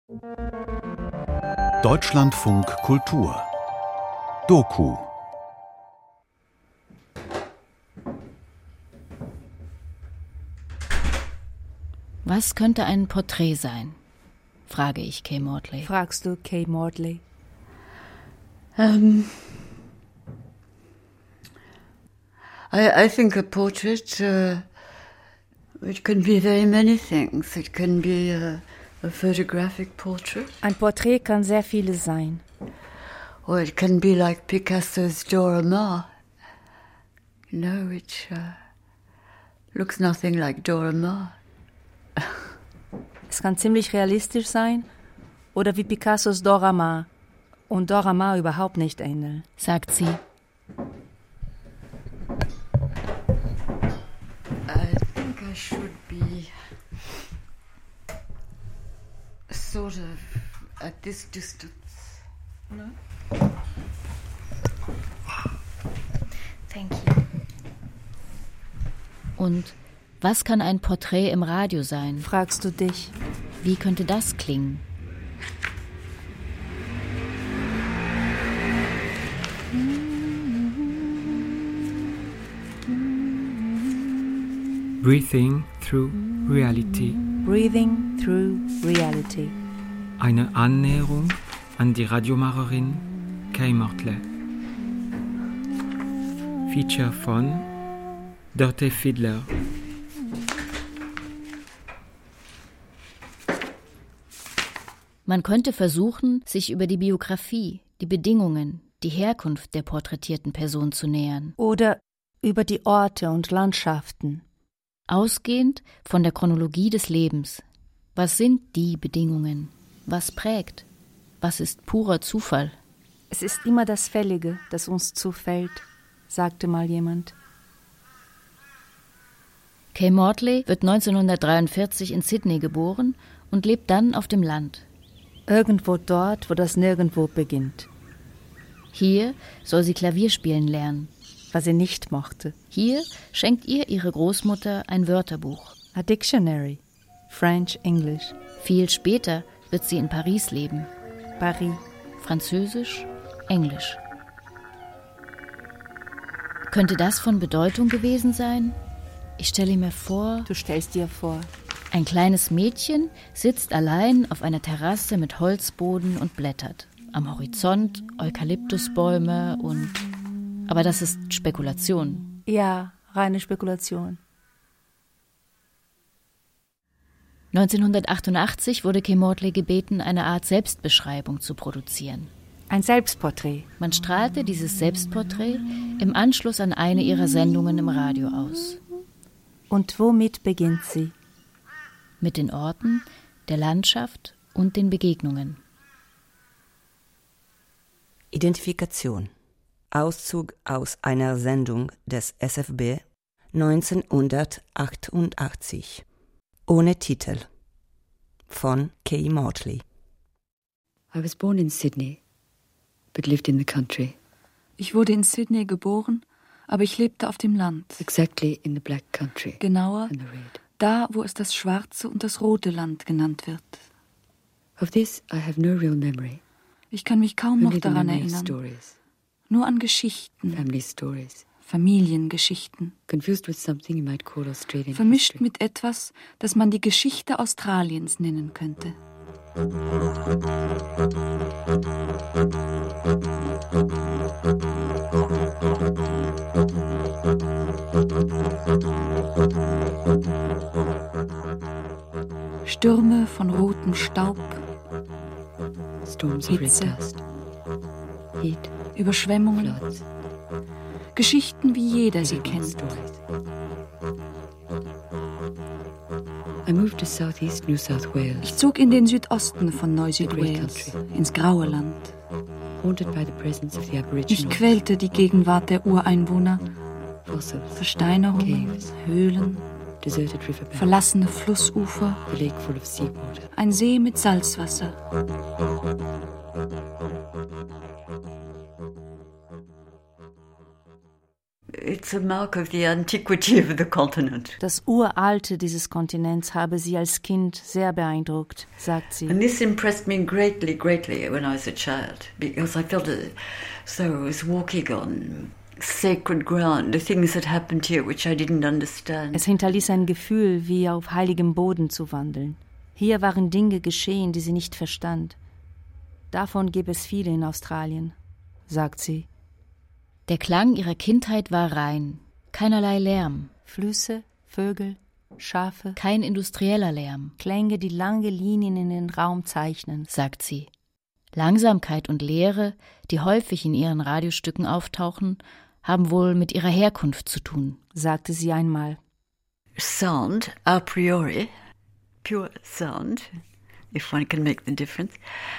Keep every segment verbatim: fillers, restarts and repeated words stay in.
Deutschlandfunk Kultur Doku. Was könnte ein Porträt sein? Frage ich Kay Maudley. Fragst du Kay Maudley? Um, I, I think a portrait, uh, it can be very many things. It can be a, a photographic portrait. Ein Porträt kann sehr vieles sein. Or it can be like Picasso's Dora Maar. You know, which uh, looks nothing like Dora Maar. Es kann ziemlich realistisch sein oder wie Picassos Dora Maar und Dora Maar überhaupt nicht ähneln, sagt sie. I think I should be sort of at this distance. No? Thank you. Und was kann ein Porträt im Radio sein? Fragst du dich. Wie könnte das klingen? Breathing through reality. Breathing through reality. Eine Annäherung an die Radiomacherin Kay Maudley. Feature von Dörte Fiedler. Man könnte versuchen, sich über die Biografie, die Bedingungen, die Herkunft der porträtierten Person zu nähern. Oder über die Orte und Landschaften. Ausgehend von der Chronologie des Lebens. Was sind die Bedingungen? Was prägt? Was ist purer Zufall? Es ist immer das Fällige, das uns zufällt, sagte mal jemand. Kay Maudley wird neunzehnhundertdreiundvierzig in Sydney geboren und lebt dann auf dem Land. Irgendwo dort, wo das Nirgendwo beginnt. Hier soll sie Klavier spielen lernen. Was sie nicht mochte. Hier schenkt ihr ihre Großmutter ein Wörterbuch. A dictionary. French, English. Viel später wird sie in Paris leben. Paris. Französisch, Englisch. Könnte das von Bedeutung gewesen sein? Ich stelle mir vor... Du stellst dir vor... Ein kleines Mädchen sitzt allein auf einer Terrasse mit Holzboden und blättert. Am Horizont Eukalyptusbäume und... Aber das ist Spekulation. Ja, reine Spekulation. neunzehnhundertachtundachtzig wurde Kay Maudley gebeten, eine Art Selbstbeschreibung zu produzieren. Ein Selbstporträt. Man strahlte dieses Selbstporträt im Anschluss an eine ihrer Sendungen im Radio aus. Und womit beginnt sie? Mit den Orten, der Landschaft und den Begegnungen. Identifikation. Auszug aus einer Sendung des S F B neunzehnhundertachtundachtzig. Ohne Titel. Von Kay Maudley. I was born in Sydney, but lived in the country. Ich wurde in Sydney geboren, aber ich lebte auf dem Land. Exactly in the black country. Genauer, And the red. da, wo es das schwarze und das rote Land genannt wird. Of this I have no real memory. Ich kann mich kaum noch Only the daran memory of erinnern. stories, Nur an Geschichten, family stories, Familiengeschichten. confused with something you might call Australian Vermischt history. mit etwas, das man die Geschichte Australiens nennen könnte. Stürme von rotem Staub, Storms of red Hitze, dust, heat, Überschwemmungen, floods, Geschichten, wie jeder sie everyone's kennt. stories. I moved to southeast New South Wales, Ich zog in den Südosten von Neu-Südwales, The Great ins graue Land. haunted by the presence of the Mich Aboriginal quälte die Gegenwart der Ureinwohner, fossils, Versteinerungen, Caves. Höhlen, deserted riverbanks, verlassene Flussufer, the lake full of seawater. ein See mit Salzwasser. It's a mark of the antiquity of the continent. Das Uralte dieses Kontinents habe sie als Kind sehr beeindruckt, sagt sie. And this impressed me greatly, greatly when I was a child, because I felt as though I was walking on sacred ground, the things that happened here which I didn't understand. Es hinterließ ein Gefühl, wie auf heiligem Boden zu wandeln. Hier waren Dinge geschehen, die sie nicht verstand. Davon gibt es viele in Australien, sagt sie. Der Klang ihrer Kindheit war rein, keinerlei Lärm. Flüsse, Vögel, Schafe. Kein industrieller Lärm. Klänge, die lange Linien in den Raum zeichnen, sagt sie. Langsamkeit und Leere, die häufig in ihren Radiostücken auftauchen, haben wohl mit ihrer Herkunft zu tun, sagte sie einmal. Sound, a priori, pure sound, if one can make the difference,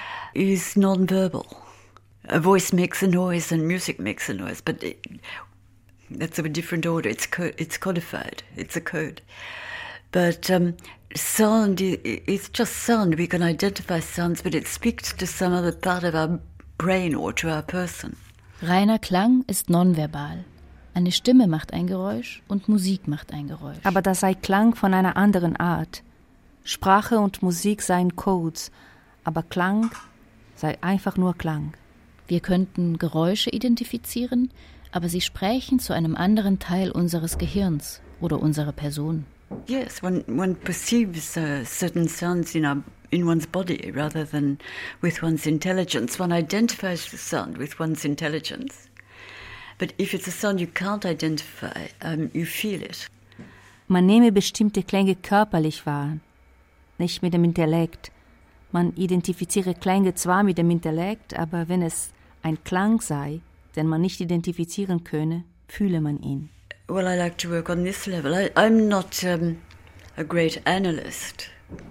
is non-verbal. A voice makes a noise and music makes a noise, but it, that's of a different order. It's co- it's codified. It's a code. But um, sound, it's just sound. We can identify sounds, but it speaks to some other part of our brain or to our person. Reiner Klang ist nonverbal. Eine Stimme macht ein Geräusch und Musik macht ein Geräusch. Aber das sei Klang von einer anderen Art. Sprache und Musik seien Codes, aber Klang sei einfach nur Klang. Wir könnten Geräusche identifizieren, aber sie sprechen zu einem anderen Teil unseres Gehirns oder unserer Person. Yes, one, one perceives uh, certain sounds in, our, in one's body rather than with one's intelligence. One identifies the sound with one's intelligence. But if it's a sound you can't identify, um, you feel it. Man nehme bestimmte Klänge körperlich wahr, nicht mit dem Intellekt. Man identifiziere Klänge zwar mit dem Intellekt, aber wenn es ein Klang sei, den man nicht identifizieren könne, fühle man ihn. Well, I like to work on this level. I, I'm not um, a great analyst.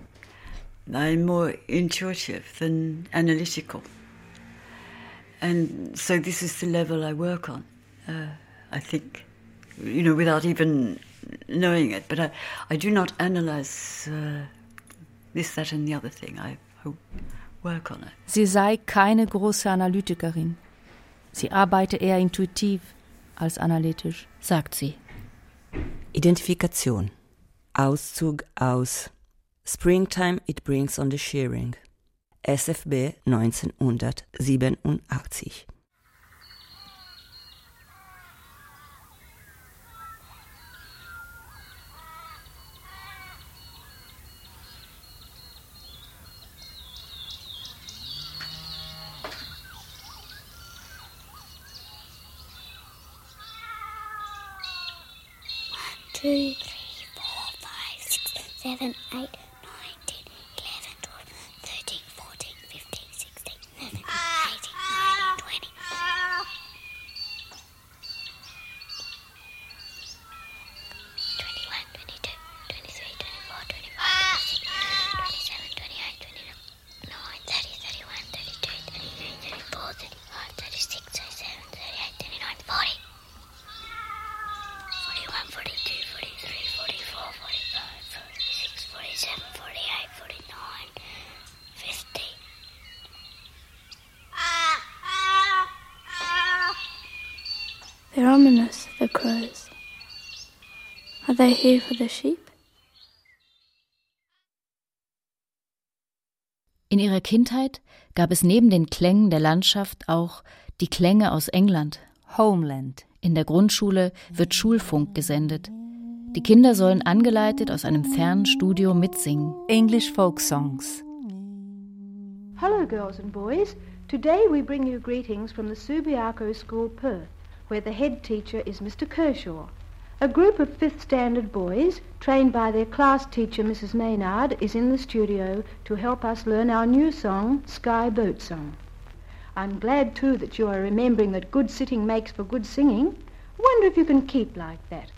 I'm more intuitive than analytical. And so this is the level I work on, uh, I think, you know, without even knowing it. But I, I do not analyze uh, this, that and the other thing. I, I work on it. Sie sei keine große Analytikerin. Sie arbeite eher intuitiv als analytisch, sagt sie. Identifikation. Auszug aus Springtime It Brings on the Shearing. S F B neunzehnhundertsiebenundachtzig. Two, three, four, five, six, seven, eight, nine, ten, eleven, twelve, thirteen, fourteen, fifteen, sixteen, seventeen, eighteen, nineteen, twenty. twenty-one, twenty-two, twenty-three, twenty-four, twenty-five, twenty-six, twenty-seven, twenty-eight, twenty-nine, thirty, thirty-one, thirty-two, thirty-three, thirty-four, thirty-five, thirty-six, thirty-seven, thirty-eight, thirty-nine, forty. forty-one, forty-two, forty-three, forty-four, forty-five, forty-six, forty-seven, forty-eight, forty-nine, fifty. They're ominous, the crows. Are they here for the sheep? In ihrer Kindheit gab es neben den Klängen der Landschaft auch die Klänge aus England. Homeland. In der Grundschule wird Schulfunk gesendet. Die Kinder sollen angeleitet aus einem fernen Studio mitsingen. English folk songs. Hello, girls and boys. Today we bring you greetings from the Subiaco School, Perth, where the head teacher is Mister Kershaw. A group of fifth standard boys, trained by their class teacher Missus Maynard, is in the studio to help us learn our new song, Sky Boat Song. I'm glad, too, that you are remembering that good sitting makes for good singing. I wonder if you can keep like that.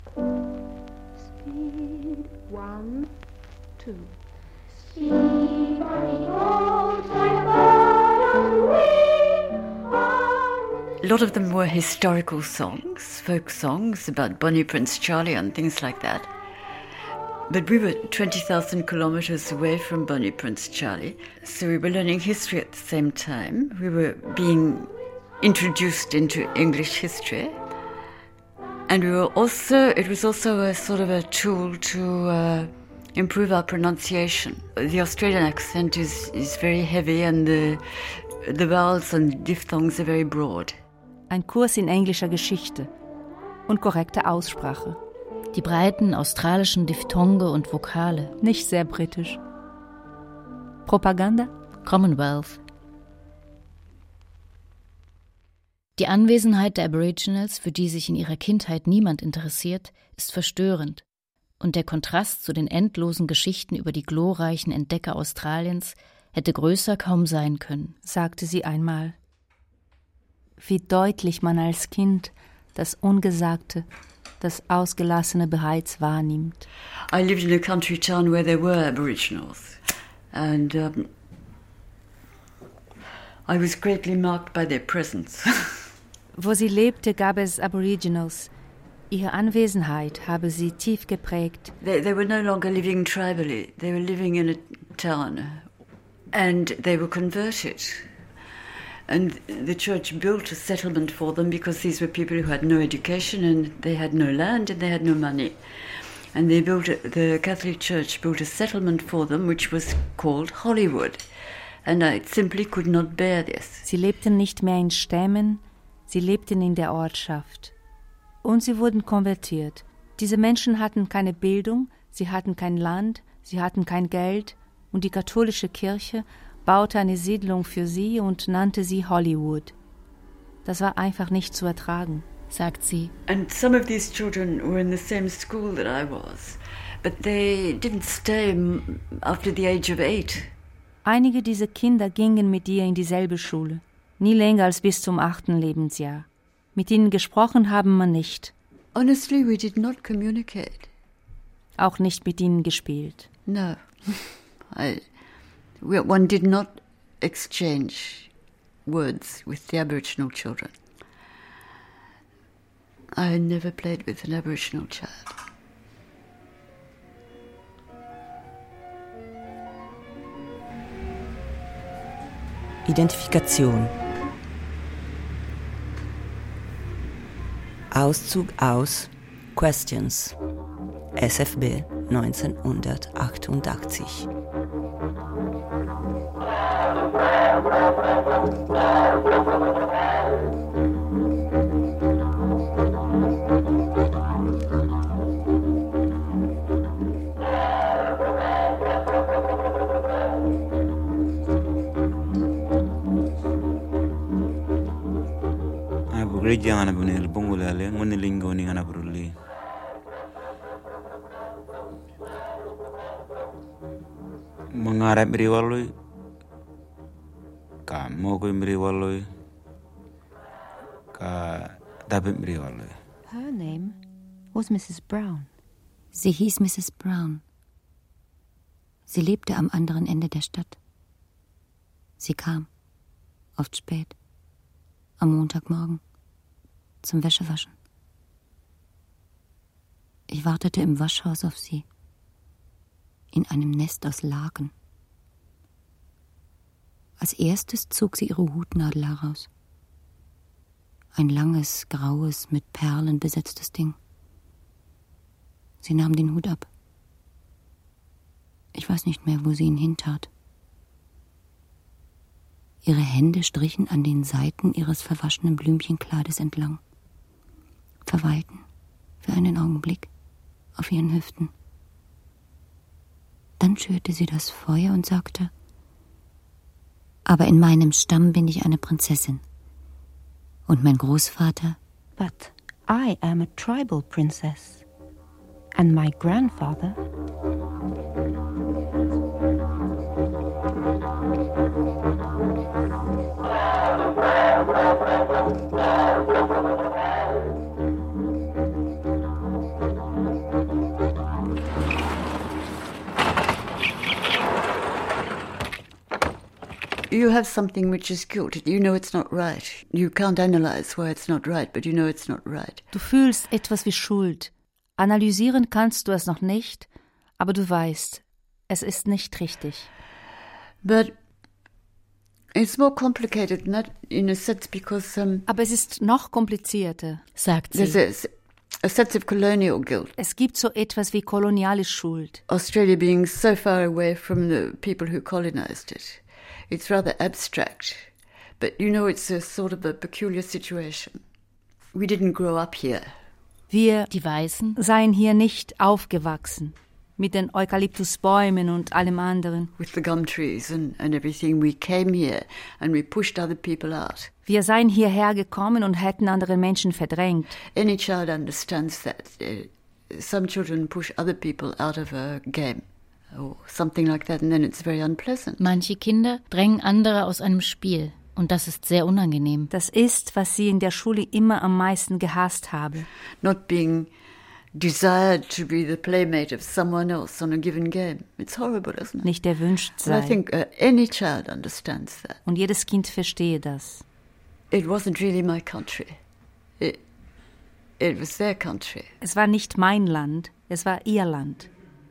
Speed, one, two. Speed on the old time bottom wind. A lot of them were historical songs, folk songs about Bonnie Prince Charlie and things like that. But we were twenty thousand kilometers away from Bonnie Prince Charlie, so we were learning history at the same time. We were being introduced into English history. And we were also, it was also a sort of a tool to uh, improve our pronunciation. The Australian accent is, is very heavy and the, the vowels and diphthongs are very broad. Ein Kurs in englischer Geschichte und korrekte Aussprache. Die breiten australischen Diphthonge und Vokale. Nicht sehr britisch. Propaganda? Commonwealth. Die Anwesenheit der Aboriginals, für die sich in ihrer Kindheit niemand interessiert, ist verstörend. Und der Kontrast zu den endlosen Geschichten über die glorreichen Entdecker Australiens hätte größer kaum sein können, sagte sie einmal. Wie deutlich man als Kind das Ungesagte, das Ausgelassene bereits wahrnimmt. I lived in a country town where there were Aboriginals. And um, I was greatly marked by their presence. Wo sie lebte, gab es Aboriginals. Ihre Anwesenheit habe sie tief geprägt. They, they were no longer living tribally. They were living in a town. And they were converted. And the church built a settlement for them because these were people who had no education and they had no land and they had no money. And they built a, the Catholic Church built a settlement for them which was called Hollywood. And I simply could not bear this. Sie lebten nicht mehr in Stämmen, sie lebten in der Ortschaft. Und sie wurden konvertiert. Diese Menschen hatten keine Bildung, sie hatten kein Land, sie hatten kein Geld und die katholische Kirche baute eine Siedlung für sie und nannte sie Hollywood. Das war einfach nicht zu ertragen, sagt sie. And some of these children were in the same school that I was, but they didn't stay after the age of eight. Einige dieser Kinder gingen mit ihr in dieselbe Schule, nie länger als bis zum achten Lebensjahr. Mit ihnen gesprochen haben wir nicht. Honestly, we did not communicate. Auch nicht mit ihnen gespielt. No. I, we, one did not exchange words with the Aboriginal children. I never played with an Aboriginal child. Identifikation. Auszug aus Questions. S F B neunzehnhundertachtundachtzig. Jangan abunil bungulale ngunilingo ni ngana bruli. Mengarap meriwaloi, ka mogo meriwaloi, ka dapat meriwaloi. Her name was Missus Brown. Sie hieß Missus Brown. Sie lebte am anderen Ende der Stadt. Sie kam, oft spät, am Montagmorgen. Zum Wäschewaschen. Ich wartete im Waschhaus auf sie, in einem Nest aus Laken. Als erstes zog sie ihre Hutnadel heraus. Ein langes, graues, mit Perlen besetztes Ding. Sie nahm den Hut ab. Ich weiß nicht mehr, wo sie ihn hintat. Ihre Hände strichen an den Seiten ihres verwaschenen Blümchenkleides entlang. Verweilten für einen Augenblick auf ihren Hüften. Dann schürte sie das Feuer und sagte: Aber in meinem Stamm bin ich eine Prinzessin. Und mein Großvater? But I am a tribal princess. And my grandfather? You have something which is good. You know it's not right. You can't analyze why it's not right, but you know it's not right. Du fühlst etwas wie Schuld. Analysieren kannst du es noch nicht, aber du weißt, es ist nicht richtig. But it's more complicated than that in a sense because um, aber es ist noch komplizierter, sagt sie. There's a, a sense of colonial guilt. Es gibt so etwas wie koloniale Schuld. Australia being so far away from the people who colonized it. It's rather abstract. But you know, it's a sort of a peculiar situation. We didn't grow up here. Wir, die Weißen, seien hier nicht aufgewachsen. Mit den Eukalyptusbäumen und allem anderen. With the gum trees and, and everything. We came here and we pushed other people out. Wir seien hierher gekommen und hätten andere Menschen verdrängt. Any child understands that. Uh, some children push other people out of a game or something like that, and then it's very unpleasant. Manche Kinder drängen andere aus einem Spiel. Und das ist sehr unangenehm. Das ist, was sie in der Schule immer am meisten gehasst habe. Not being desired to be the playmate of someone else on a given game. It's horrible, isn't it? Nicht erwünscht sein. I think uh, any child understands that. Und jedes Kind verstehe das. It wasn't really my country. It, it was their country. Es war nicht mein Land, es war ihr Land.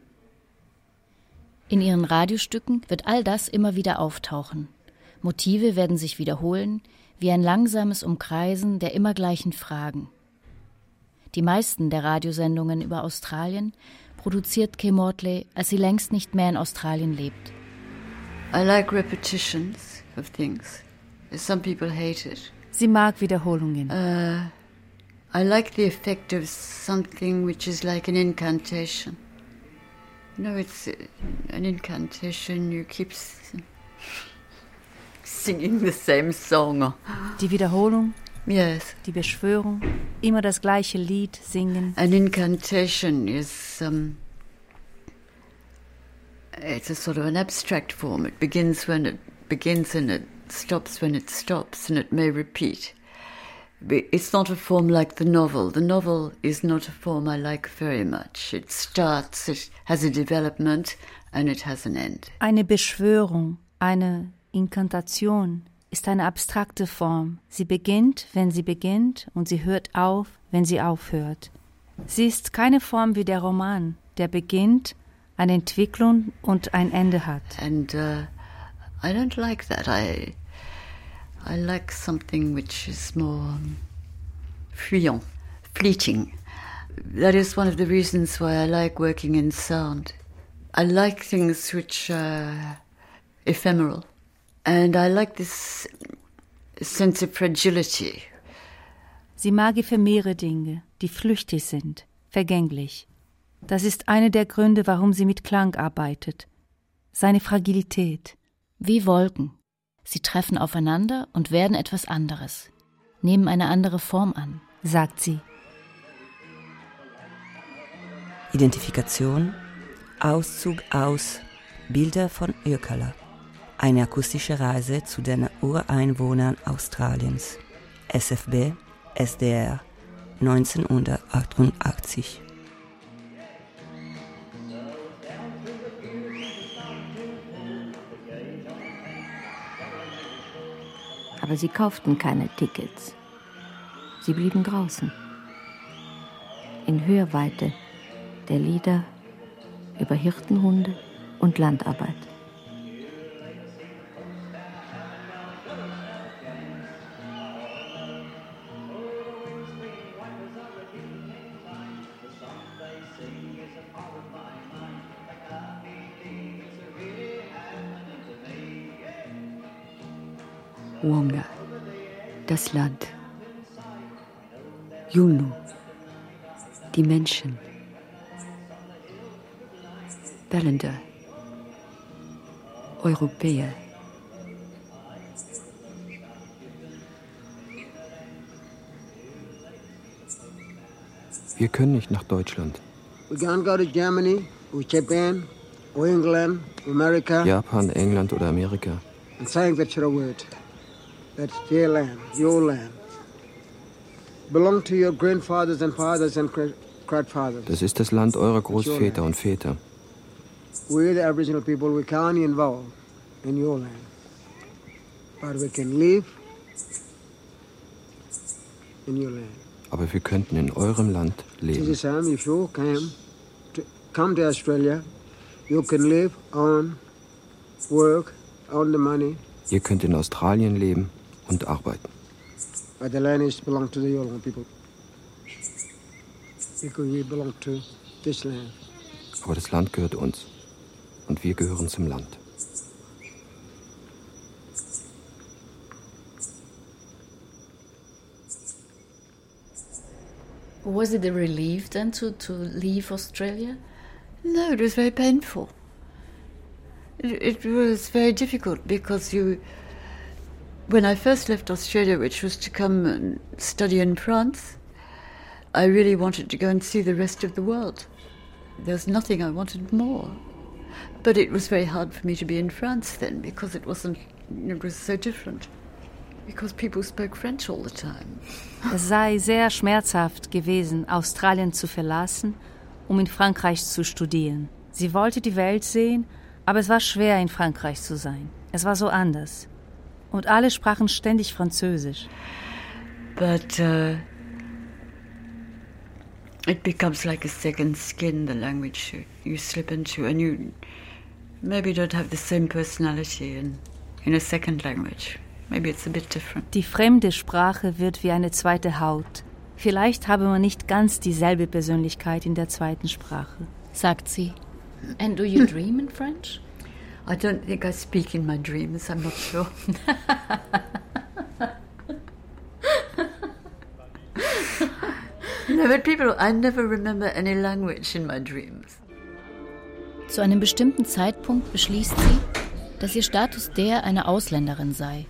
In ihren Radiostücken wird all das immer wieder auftauchen. Motive werden sich wiederholen, wie ein langsames Umkreisen der immer gleichen Fragen. Die meisten der Radiosendungen über Australien produziert Kay Maudley, als sie längst nicht mehr in Australien lebt. I like repetitions of things. Some people hate it. Sie mag Wiederholungen. Uh, I like the effect of something which is like an incantation. You know, it's an incantation. You keep singing the same song. Die Wiederholung. Yes. Die Beschwörung, immer das gleiche Lied singen. An incantation is um, it's a sort of an abstract form. It begins when it begins and it stops when it stops, and it may repeat. It's not a form like the novel. The novel is not a form I like very much. It starts, it has a development, and it has an end. Eine Beschwörung, eine Inkantation ist eine abstrakte Form. Sie beginnt, wenn sie beginnt, und sie hört auf, wenn sie aufhört. Sie ist keine Form wie der Roman, der beginnt, eine Entwicklung und ein Ende hat. And uh, I don't like that. I I like something which is more um, fuyant, fleeting. That is one of the reasons why I like working in sound. I like things which are ephemeral. And I like this sense of fragility. Sie mag ephemere Dinge, die flüchtig sind, vergänglich. Das ist einer der Gründe, warum sie mit Klang arbeitet. Seine Fragilität. Wie Wolken. Sie treffen aufeinander und werden etwas anderes, nehmen eine andere Form an, sagt sie. Identifikation, Auszug aus Bilder von Yirrkala. Eine akustische Reise zu den Ureinwohnern Australiens. S F B, S D R, neunzehnhundertachtundachtzig. Aber sie kauften keine Tickets. Sie blieben draußen. In Hörweite der Lieder über Hirtenhunde und Landarbeit. Wonga, das Land. Yolngu, die Menschen. Ballender, Europäer. Wir können nicht nach Deutschland. We can't go to Germany or Japan or England or America. Japan, England oder Amerika. And saying that you're a word. That's their land, your land. Belong to your grandfathers and fathers and grandfathers. Das ist das Land eurer Großväter und Väter. We're the Aboriginal people. We can't involve in your land, but we can live in your land. Aber wir könnten in eurem Land leben. This time, if you came to come to Australia, you can live, on, work, on the money. Ihr könnt in Australien leben und arbeiten. But the land is belong to the Yolngu people. because we belong to this land. Aber das Land gehört uns. Und wir gehören zum Land. Was it a relief then to, to leave Australia? No, it was very painful. It, it was very difficult because you, when I first left Australia, which was to come and study in France, I really wanted to go and see the rest of the world. There's nothing I wanted more. But it was very hard for me to be in France then because it wasn't, it was so different. Because people spoke French all the time. Es sei sehr schmerzhaft gewesen, Australien zu verlassen, um in Frankreich zu studieren. Sie wollte die Welt sehen, aber es war schwer, in Frankreich zu sein. Es war so anders. Und alle sprachen ständig Französisch. But uh, it becomes like a second skin, the language you, you slip into, and you maybe don't have the same personality in, in a second language. Maybe it's a bit different. Die fremde Sprache wird wie eine zweite Haut. Vielleicht habe man nicht ganz dieselbe Persönlichkeit in der zweiten Sprache, sagt sie. And do you dream in French? I don't think I speak in my dreams, I'm not sure. No, but people, I never remember any language in my dreams. Zu einem bestimmten Zeitpunkt beschließt sie, dass ihr Status der einer Ausländerin sei.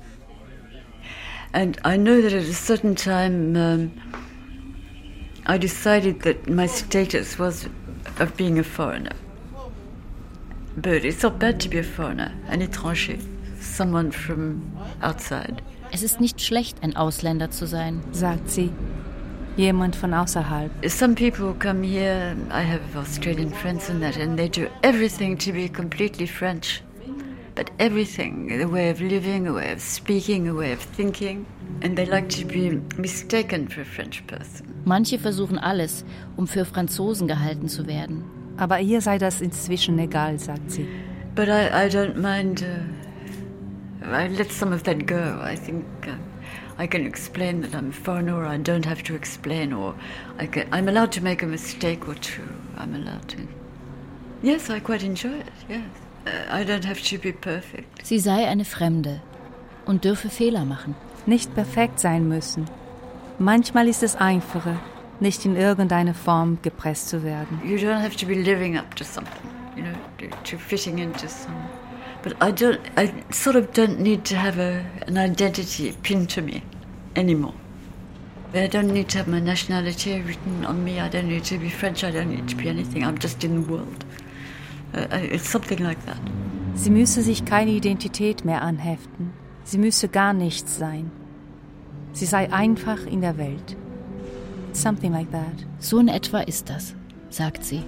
And I know that at a certain time um, I decided that my status was of being a foreigner. But it's not bad to be a foreigner, an étranger, someone from outside. Es ist nicht schlecht, ein Ausländer zu sein, sagt sie. Jemand von außerhalb. Some people come here, I have Australian friends and that, and they do everything to be completely French. But everything, the way of living, a way of speaking, a way of thinking, and they like to be mistaken for a French person. Manche versuchen alles, um für Franzosen gehalten zu werden. Aber ihr sei das inzwischen egal, sagt sie. But I, I don't mind. Uh, I let some of that go. I think uh, I can explain that I'm a foreigner, or I don't have to explain, or I can, I'm allowed to make a mistake or two. I'm allowed to. Yes, I quite enjoy it. Yes. I don't have to be perfect. Sie sei eine Fremde und dürfe Fehler machen. Nicht perfekt sein müssen. Manchmal ist es einfacher, nicht in irgendeine Form gepresst zu werden. You don't have to be living up to something, you know, to, to fitting into some. But I don't. I sort of don't need to have a, an identity pinned to me anymore. I don't need to have my nationality written on me. I don't need to be French. I don't need to be anything. I'm just in the world. Uh, it's something like that. Sie müsse sich keine Identität mehr anheften. Sie müsse gar nichts sein. Sie sei einfach in der Welt. Something like that. So in etwa ist das, sagt sie.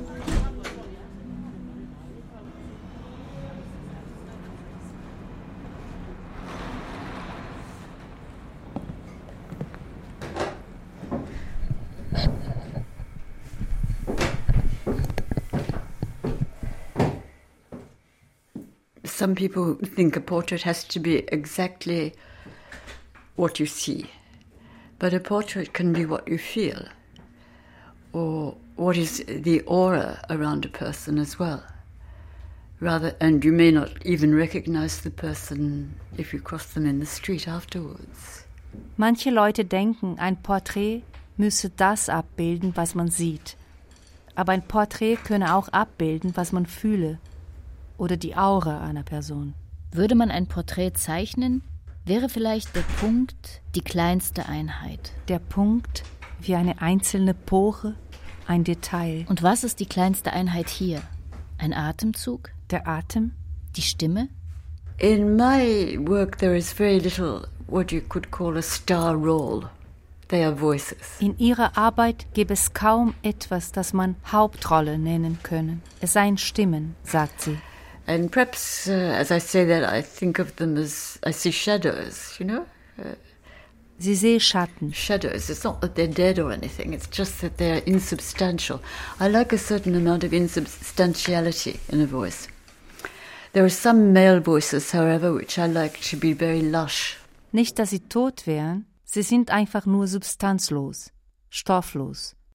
Some people think a portrait has to be exactly what you see, but a portrait can be what you feel, or what is the aura around a person as well. Rather, and you may not even recognize the person if you cross them in the street afterwards. Manche Leute denken, ein Porträt müsse das abbilden, was man sieht. Aber ein Porträt könne auch abbilden, was man fühle. Oder die Aura einer Person. Würde man ein Porträt zeichnen, wäre vielleicht der Punkt die kleinste Einheit. Der Punkt wie eine einzelne Pore, ein Detail. Und was ist die kleinste Einheit hier? Ein Atemzug? Der Atem? Die Stimme? In my work there is very little what you could call a star role. They are voices. In ihrer Arbeit gäbe es kaum etwas, das man Hauptrolle nennen können. Es seien Stimmen, sagt sie. And perhaps, uh, as I say that, I think of them as, I see shadows, you know? Uh, Sie sehe Schatten. Shadows. It's not that they're dead or anything. It's just that they're insubstantial. I like a certain amount of insubstantiality in a voice. There are some male voices, however, which I like to be very lush. Nicht, dass sie tot wären. Sie sind einfach nur substanzlos, stofflos.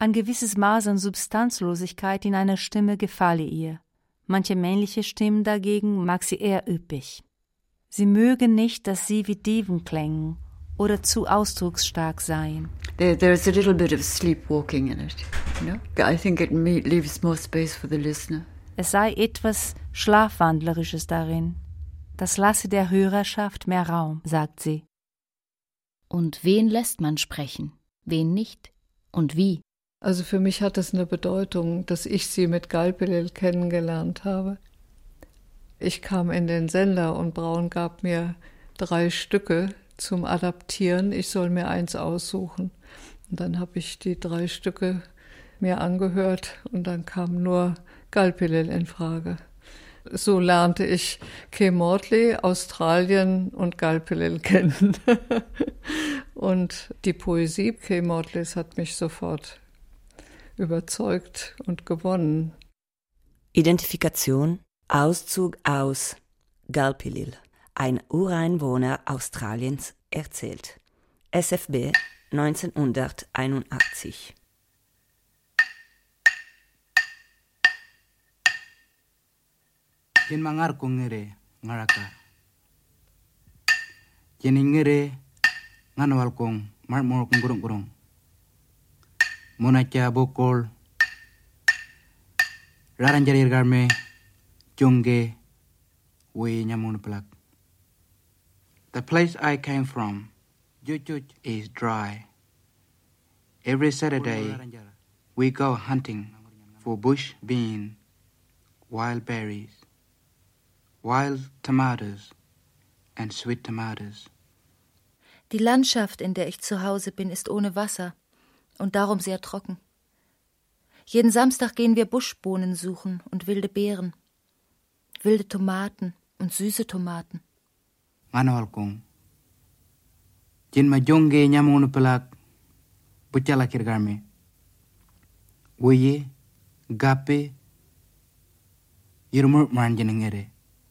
Ein gewisses Maß an Substanzlosigkeit in einer Stimme gefalle ihr. Manche männliche Stimmen dagegen mag sie eher üppig. Sie mögen nicht, dass sie wie Diven klängen oder zu ausdrucksstark seien. There, there's a little bit of sleepwalking in it, you know? I think it leaves more space for the listener. Es sei etwas Schlafwandlerisches darin. Das lasse der Hörerschaft mehr Raum, sagt sie. Und wen lässt man sprechen, wen nicht und wie? Also für mich hat es eine Bedeutung, dass ich sie mit Galpilil kennengelernt habe. Ich kam in den Sender und Braun gab mir drei Stücke zum Adaptieren. Ich soll mir eins aussuchen. Und dann habe ich die drei Stücke mir angehört und dann kam nur Galpilil in Frage. So lernte ich Kay Maudley, Australien und Galpilil kennen. Und die Poesie Kay Maudleys hat mich sofort überzeugt und gewonnen. Identifikation, Auszug aus Galpilil, ein Ureinwohner Australiens, erzählt. S F B neunzehnhunderteinundachtzig. Yen mangar kongere ngaraka. Yen ingere nganwal kong marmor kong gurung gurung. Monacha bokol raranjarir garme jonge we nyamun plak. The place I came from, Jujuj, is dry. Every Saturday we go hunting for bush bean, wild berries, wild tomatoes and sweet tomatoes. Die Landschaft, in der ich zu Hause bin, ist ohne Wasser und darum sehr trocken. Jeden Samstag gehen wir Buschbohnen suchen und wilde Beeren, wilde Tomaten und süße Tomaten. Manawalkong. Jen ma jonge nyamono pelak buchala kirgarme. Woye gape yirmur man jenengere.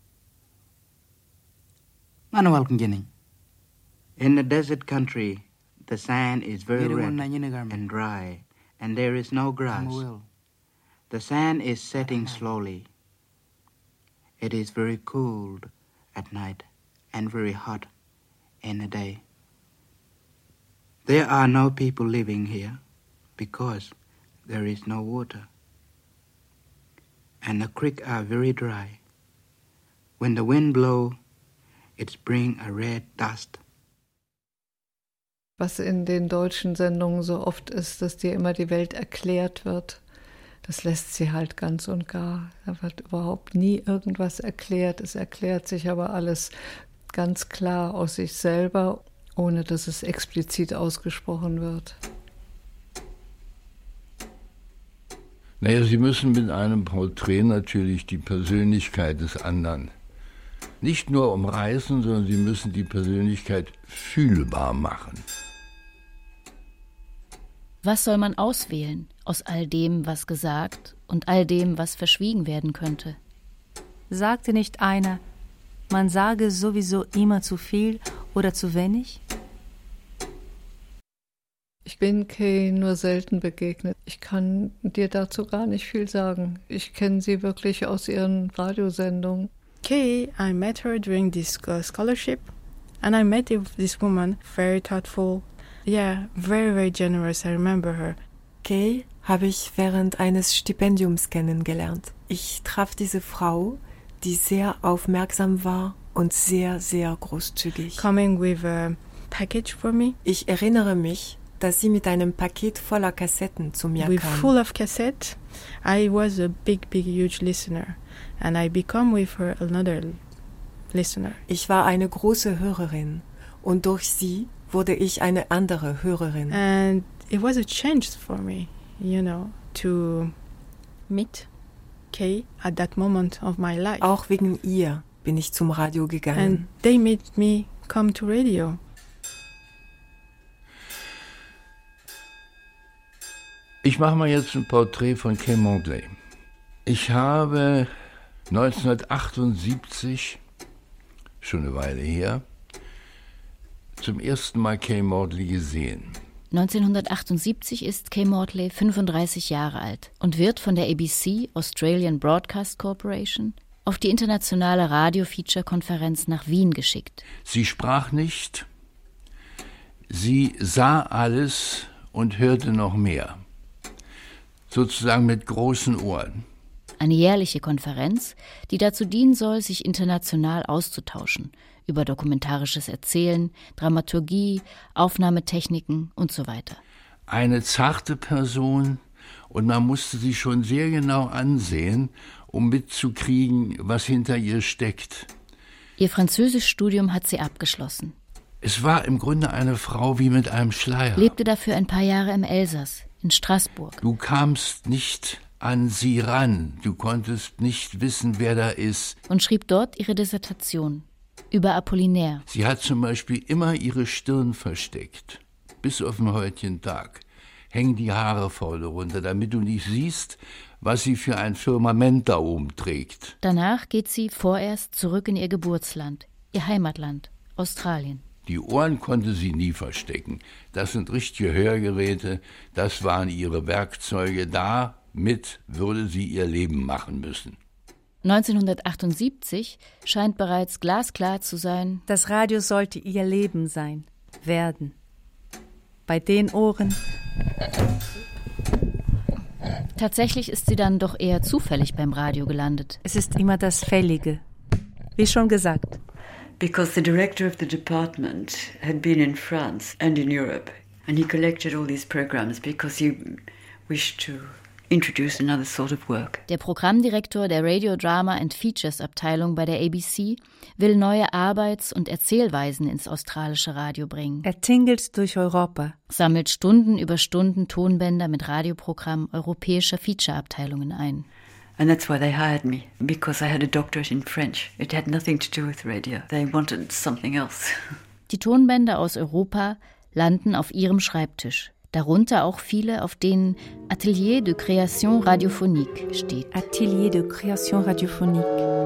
Manawalkong jeneng. In the desert country, the sand is very red and dry, and there is no grass. The sand is setting slowly. It is very cold at night and very hot in the day. There are no people living here because there is no water. And the creeks are very dry. When the wind blows, it brings a red dust. Was in den deutschen Sendungen so oft ist, dass dir immer die Welt erklärt wird, das lässt sie halt ganz und gar. Da wird überhaupt nie irgendwas erklärt. Es erklärt sich aber alles ganz klar aus sich selber, ohne dass es explizit ausgesprochen wird. Naja, Sie müssen mit einem Porträt natürlich die Persönlichkeit des anderen nicht nur umreißen, sondern Sie müssen die Persönlichkeit fühlbar machen. Was soll man auswählen aus all dem, was gesagt und all dem, was verschwiegen werden könnte? Sagte nicht einer, man sage sowieso immer zu viel oder zu wenig? Ich bin Kay nur selten begegnet. Ich kann dir dazu gar nicht viel sagen. Ich kenne sie wirklich aus ihren Radiosendungen. Kay, I met her during this uh, scholarship, and I met this woman, very thoughtful, yeah, very, very generous. I remember her. Kay habe ich während eines Stipendiums kennengelernt. Ich traf diese Frau, die sehr aufmerksam war und sehr, sehr großzügig. Coming with a package for me. Ich erinnere mich, dass sie mit einem Paket voller Kassetten zu mir with kam. Full of cassette. I was a big, big, huge listener, and I become with her another listener. Ich war eine große Hörerin und durch sie wurde ich eine andere Hörerin. And it was a change for me, you know, to meet Kay at that moment of my life. Auch wegen ihr bin ich zum Radio gegangen. And they made me come to radio. Ich mache mal jetzt ein Porträt von Kay Maudley. Ich habe neunzehnhundertachtundsiebzig, schon eine Weile her, zum ersten Mal Kay Maudley gesehen. neunzehnhundertachtundsiebzig ist Kay Mortley fünfunddreißig Jahre alt und wird von der A B C, Australian Broadcast Corporation, auf die internationale Radio-Feature-Konferenz nach Wien geschickt. Sie sprach nicht, sie sah alles und hörte noch mehr. Sozusagen mit großen Ohren. Eine jährliche Konferenz, die dazu dienen soll, sich international auszutauschen über dokumentarisches Erzählen, Dramaturgie, Aufnahmetechniken und so weiter. Eine zarte Person, und man musste sie schon sehr genau ansehen, um mitzukriegen, was hinter ihr steckt. Ihr Französischstudium hat sie abgeschlossen. Es war im Grunde eine Frau wie mit einem Schleier. Lebte dafür ein paar Jahre im Elsass, in Straßburg. Du kamst nicht an sie ran, du konntest nicht wissen, wer da ist. Und schrieb dort ihre Dissertation über Apollinaire. Sie hat zum Beispiel immer ihre Stirn versteckt, bis auf den heutigen Tag. Hängen die Haare vorne runter, damit du nicht siehst, was sie für ein Firmament da oben trägt. Danach geht sie vorerst zurück in ihr Geburtsland, ihr Heimatland, Australien. Die Ohren konnte sie nie verstecken. Das sind richtige Hörgeräte, das waren ihre Werkzeuge. Damit würde sie ihr Leben machen müssen. neunzehnhundertachtundsiebzig scheint bereits glasklar zu sein, das Radio sollte ihr Leben sein, werden. Bei den Ohren. Tatsächlich ist sie dann doch eher zufällig beim Radio gelandet. Es ist immer das Fällige. Wie schon gesagt. Because the director of the department had been in France and in Europe, and he collected all these programs because he wished to introduce another sort of work. Der Programmdirektor der Radio Drama and Features Abteilung bei der A B C will neue Arbeits- und Erzählweisen ins australische Radio bringen. Er tingelt durch Europa, sammelt Stunden über Stunden Tonbänder mit Radioprogrammen europäischer Feature-Abteilungen ein. And that's why they hired me, because I had a doctorate in French. It had nothing to do with radio. They wanted something else. Die Tonbänder aus Europa landen auf ihrem Schreibtisch. Darunter auch viele, auf denen Atelier de Création Radiophonique steht. Atelier de Création Radiophonique.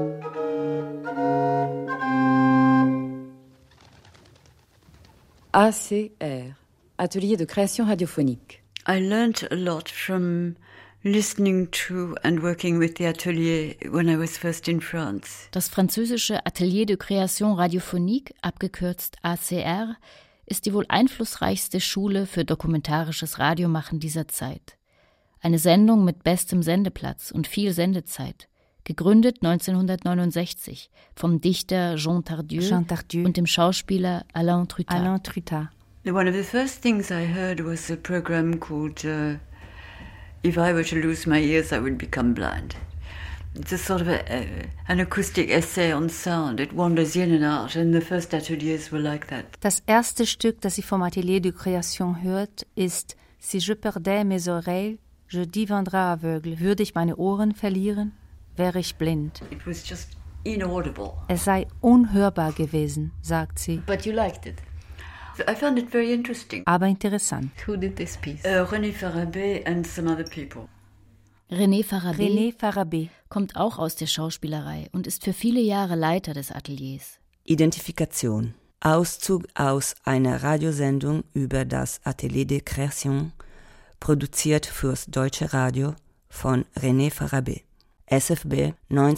A C R, Atelier de Création Radiophonique. I learned a lot from listening to and working with the Atelier when I was first in France. Das französische Atelier de Création Radiophonique, abgekürzt A C R, ist die wohl einflussreichste Schule für dokumentarisches Radiomachen dieser Zeit. Eine Sendung mit bestem Sendeplatz und viel Sendezeit, gegründet neunzehnhundertneunundsechzig vom Dichter Jean Tardieu, Jean Tardieu. und dem Schauspieler Alain Truttat. Alain Truttat. One of the first things I heard was a program called uh, If I Were to Lose My Ears, I Would Become Blind. It's a sort of a, a, an acoustic essay on sound. It wanders in and out, and the first ateliers were like that. Das erste Stück, das sie vom Atelier de Création hört, ist Si je perdais mes oreilles, je deviendrais aveugle. Würde ich meine Ohren verlieren, wäre ich blind. It was just inaudible. Es sei unhörbar gewesen, sagt sie. But you liked it. I found it very interesting. Aber interessant. Who did this piece? Uh, René Farabee and some other people. René Farabee, René Farabee kommt auch aus der Schauspielerei und ist für viele Jahre Leiter des Ateliers. Identifikation. Auszug aus einer Radiosendung über das Atelier de Création, produziert fürs Deutsche Radio von René Farabee. S F B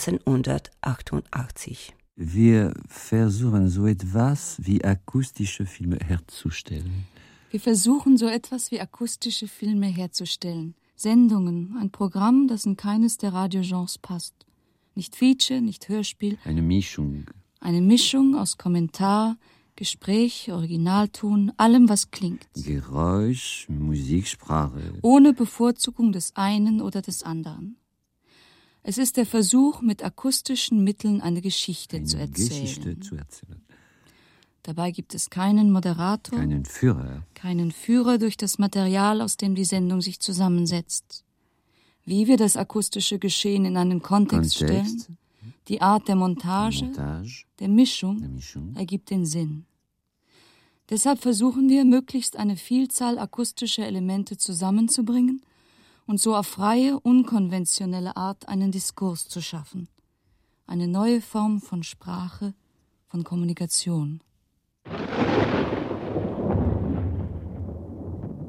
neunzehnhundertachtundachtzig. Wir versuchen so etwas wie akustische Filme herzustellen. Wir versuchen so etwas wie akustische Filme herzustellen. Sendungen, ein Programm, das in keines der Radiogenres passt. Nicht Feature, nicht Hörspiel. Eine Mischung. Eine Mischung aus Kommentar, Gespräch, Originalton, allem, was klingt. Geräusch, Musik, Sprache. Ohne Bevorzugung des einen oder des anderen. Es ist der Versuch, mit akustischen Mitteln eine Geschichte eine zu erzählen. Geschichte zu erzählen. Dabei gibt es keinen Moderator, keinen Führer, keinen Führer durch das Material, aus dem die Sendung sich zusammensetzt. Wie wir das akustische Geschehen in einen Kontext, Kontext. stellen, die Art der Montage, Montage der, Mischung, der Mischung ergibt den Sinn. Deshalb versuchen wir, möglichst eine Vielzahl akustischer Elemente zusammenzubringen und so auf freie, unkonventionelle Art einen Diskurs zu schaffen. Eine neue Form von Sprache, von Kommunikation.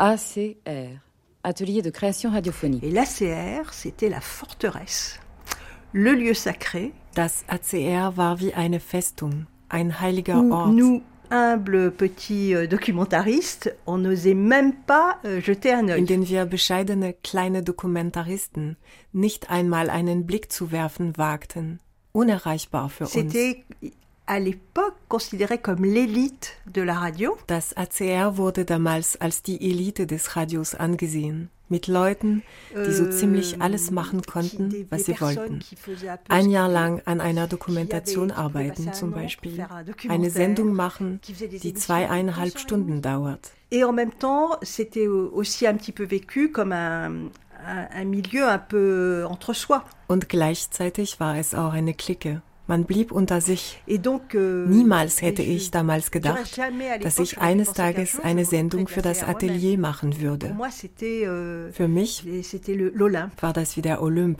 A C R, Atelier de création radiophonique. Et l'A C R, c'était la forteresse, le lieu sacré. Das A C R war wie eine Festung, ein heiliger Ort. Nous, humbles petits documentaristes, on n'osait même pas jeter un œil. In den wir bescheidene kleine Dokumentaristen nicht einmal einen Blick zu werfen wagten. Unerreichbar für uns. C'était à l'époque considéré comme l'élite de la radio. Das A C R wurde damals als die Elite des Radios angesehen. Mit Leuten, die so ziemlich alles machen konnten, was sie wollten. Ein Jahr lang an einer Dokumentation arbeiten zum Beispiel. Eine Sendung machen, die zweieinhalb Stunden dauert. Et en même temps, c'était aussi un petit peu vécu comme un, un, un milieu un peu entre soi. Und gleichzeitig war es auch eine Clique. Man blieb unter sich. Donc, euh, Niemals hätte ich damals gedacht, dass ich eines Tages eine Sendung für das Atelier machen würde. Für mich war das wie der Olymp.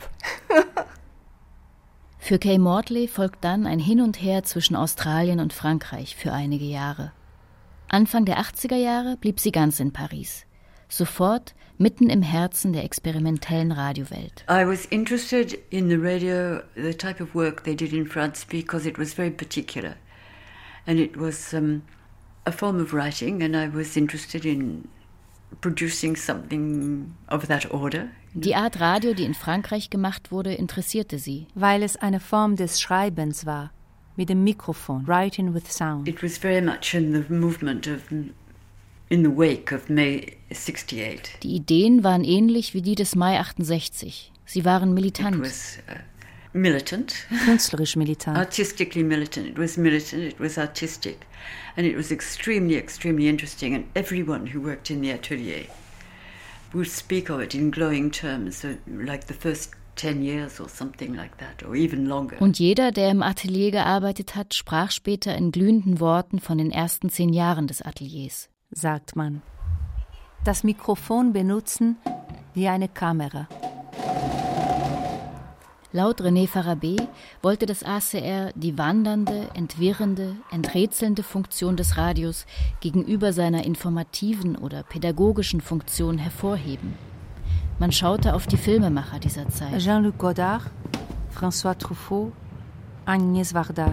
Für Kay Mortley folgt dann ein Hin und Her zwischen Australien und Frankreich für einige Jahre. Anfang der achtziger Jahre blieb sie ganz in Paris. Sofort mitten im Herzen der experimentellen Radiowelt. I was interested in the radio, the type of work they did in France, because it was very particular. And it was um, a form of writing, and I was interested in producing something of that order. Die Art Radio, die in Frankreich gemacht wurde, interessierte sie. Weil es eine Form des Schreibens war, mit dem Mikrofon, writing with sound. It was very much in the movement of... in the wake of May sixty-eight. Die Ideen waren ähnlich wie die des Mai achtundsechzig. Sie waren militant. It was uh, militant. Künstlerisch militant. Artistically militant. It was militant, it was artistic. And it was extremely, extremely interesting. And everyone who worked in the atelier would speak of it in glowing terms, so like the first ten years or something like that, or even longer. Und jeder, der im Atelier gearbeitet hat, sprach später in glühenden Worten von den ersten zehn Jahren des Ateliers. Sagt man. Das Mikrofon benutzen wie eine Kamera. Laut René Farabee wollte das A C R die wandernde, entwirrende, enträtselnde Funktion des Radios gegenüber seiner informativen oder pädagogischen Funktion hervorheben. Man schaute auf die Filmemacher dieser Zeit. Jean-Luc Godard, François Truffaut, Agnès Varda.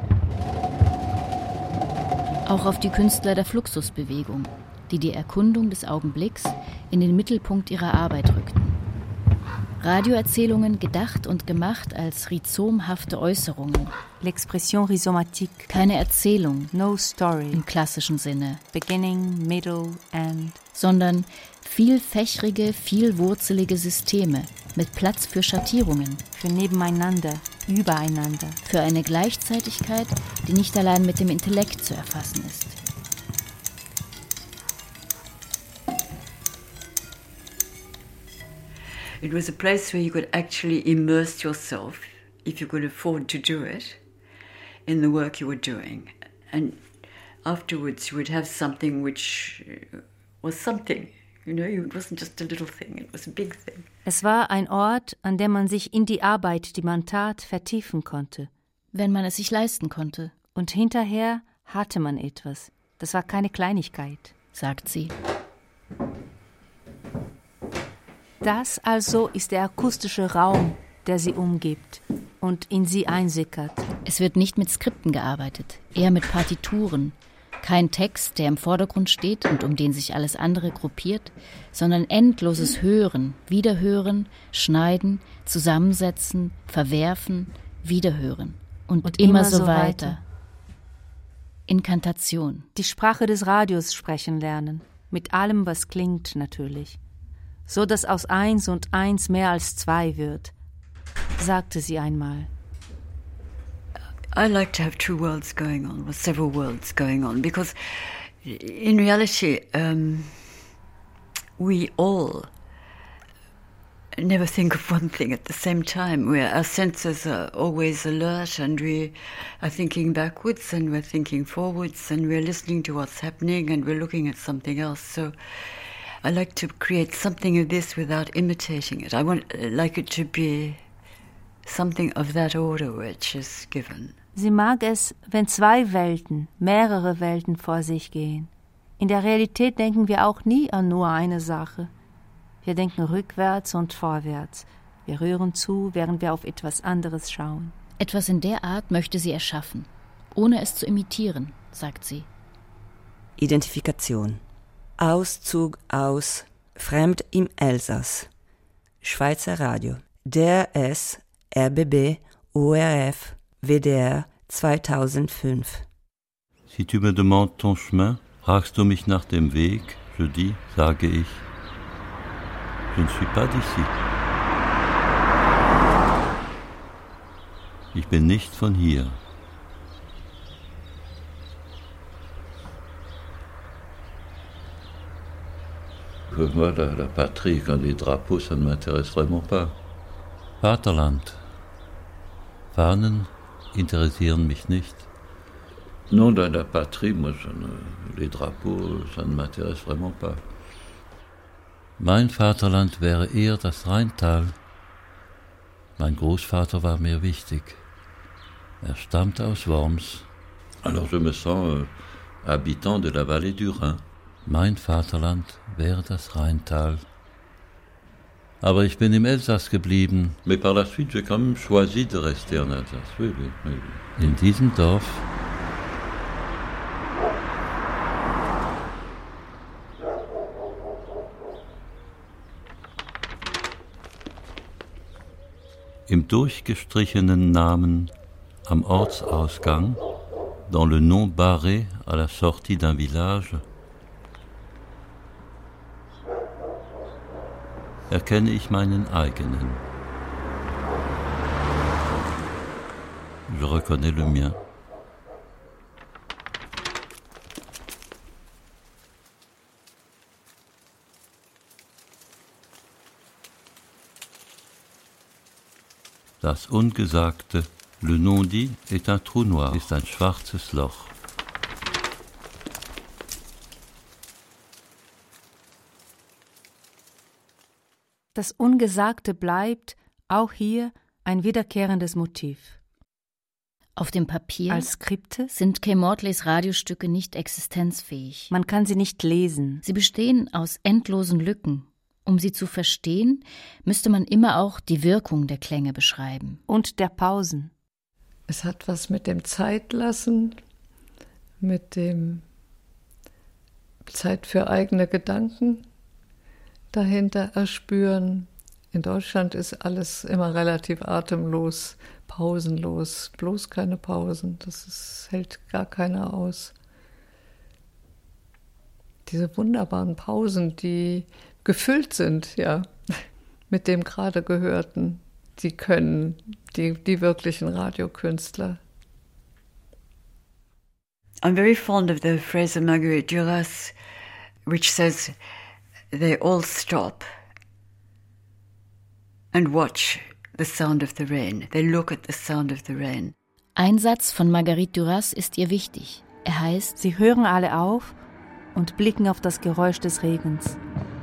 Auch auf die Künstler der Fluxusbewegung, die die Erkundung des Augenblicks in den Mittelpunkt ihrer Arbeit rückten. Radioerzählungen gedacht und gemacht als rhizomhafte Äußerungen. L'expression rhizomatique. Keine Erzählung. No story. Im klassischen Sinne. Beginning, middle, end. Sondern vielfächrige, vielwurzelige Systeme mit Platz für Schattierungen. Für nebeneinander, übereinander. Für eine Gleichzeitigkeit, die nicht allein mit dem Intellekt zu erfassen ist. It was a place where you could actually immerse yourself, if you could afford to do it, in the work you were doing. And afterwards you would have something which was something. You know, it wasn't just a little thing, it was a big thing. Es war ein Ort, an dem man sich in die Arbeit, die man tat, vertiefen konnte. Wenn man es sich leisten konnte. Und hinterher hatte man etwas. Das war keine Kleinigkeit, sagt sie. Das also ist der akustische Raum, der sie umgibt und in sie einsickert. Es wird nicht mit Skripten gearbeitet, eher mit Partituren. Kein Text, der im Vordergrund steht und um den sich alles andere gruppiert, sondern endloses Hören, Wiederhören, Schneiden, Zusammensetzen, Verwerfen, Wiederhören und, und immer, immer so weiter. weiter. Inkantation. Die Sprache des Radios sprechen lernen, mit allem, was klingt natürlich. So dass aus eins und eins mehr als zwei wird, sagte sie einmal. I like to have two worlds going on, or several worlds going on, because in reality, um, we all never think of one thing at the same time. Where our senses are always alert, and we are thinking backwards, and we're thinking forwards, and we're listening to what's happening, and we're looking at something else. So I like to create something of this without imitating it. I want uh, like it to be something of that order which is given. Sie mag es, wenn zwei Welten, mehrere Welten vor sich gehen. In der Realität denken wir auch nie an nur eine Sache. Wir denken rückwärts und vorwärts. Wir hören zu, während wir auf etwas anderes schauen. Etwas in der Art möchte sie erschaffen, ohne es zu imitieren, sagt sie. Identifikation. Auszug aus Fremd im Elsass. Schweizer Radio. D R S, R B B, O R F, W D R zweitausendfünf. Si tu me demandes ton chemin, fragst du mich nach dem Weg, je dis, sage ich, je ne suis pas d'ici. Ich bin nicht von hier. Moi, la, la patrie, quand les drapeaux, ça ne m'intéresse vraiment pas. Vaterland. Fahnen interessieren mich nicht. Non, la, la patrie, moi, ça ne, les drapeaux, ça ne m'intéresse vraiment pas. Mein Vaterland wäre eher das Rheintal. Mein Großvater war mir wichtig. Er stammte aus Worms. Alors je me sens euh, habitant de la vallée du Rhin. Mein Vaterland wäre das Rheintal. Aber ich bin im Elsass geblieben. Mais par la suite, j'ai quand même choisi de rester en Alsace. Oui, oui, oui. In diesem Dorf. Im durchgestrichenen Namen am Ortsausgang, dans le nom barré à la sortie d'un village, erkenne ich meinen eigenen. Je reconnais le mien. Das Ungesagte, le non-dit, est un trou noir, ist ein schwarzes Loch. Das Ungesagte bleibt, auch hier, ein wiederkehrendes Motiv. Auf dem Papier als Skripte sind Kay Mortleys Radiostücke nicht existenzfähig. Man kann sie nicht lesen. Sie bestehen aus endlosen Lücken. Um sie zu verstehen, müsste man immer auch die Wirkung der Klänge beschreiben. Und der Pausen. Es hat was mit dem Zeitlassen, mit dem Zeit für eigene Gedanken dahinter erspüren. In Deutschland ist alles immer relativ atemlos, pausenlos, bloß keine Pausen, das ist, hält gar keiner aus. Diese wunderbaren Pausen, die gefüllt sind, ja, mit dem gerade Gehörten, die können die, die wirklichen Radiokünstler. I'm very fond of the phrase of Marguerite Duras, which says, they all stop and watch the sound of the rain. They look at the sound of the rain. Ein Satz von Marguerite Duras ist ihr wichtig. Er heißt: Sie hören alle auf und blicken auf das Geräusch des Regens.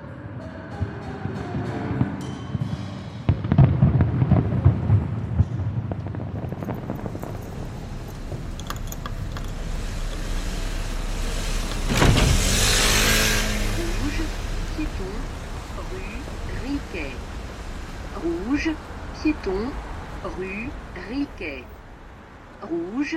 Rouge, piéton, rue Riquet. Rouge.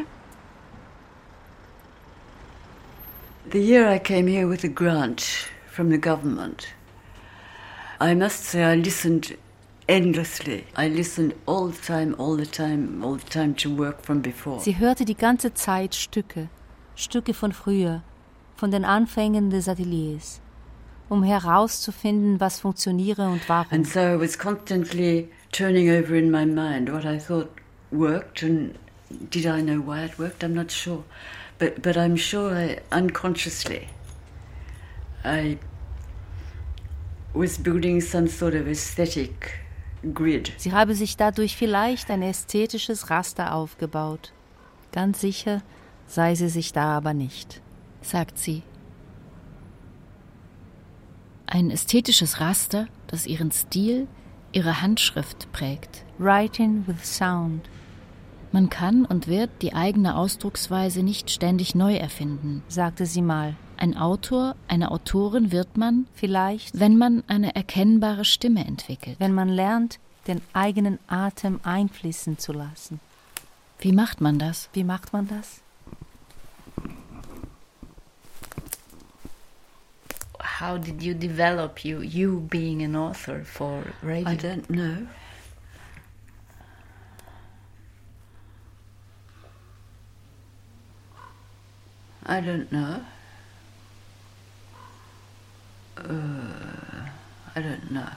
The year I came here with a grant from the government, I must say I listened endlessly. I listened all the time, all the time, all the time to work from before. Sie hörte die ganze Zeit Stücke, Stücke von früher, von den Anfängen des Ateliers, um herauszufinden, was funktioniere und warum. And so I was constantly turning over in my mind what I thought worked, and did I know why it worked? I'm not sure. But, but I'm sure I, unconsciously, I was building some sort of aesthetic grid. Sie habe sich dadurch vielleicht ein ästhetisches Raster aufgebaut. Ganz sicher sei sie sich da aber nicht, sagt sie. Ein ästhetisches Raster, das ihren Stil, ihre Handschrift prägt. Writing with sound. Man kann und wird die eigene Ausdrucksweise nicht ständig neu erfinden, sagte sie mal. Ein Autor, eine Autorin wird man vielleicht, wenn man eine erkennbare Stimme entwickelt. Wenn man lernt, den eigenen Atem einfließen zu lassen. Wie macht man das? Wie macht man das? How did you develop you, you being an author for radio? I don't know. I don't know. Uh, I don't know.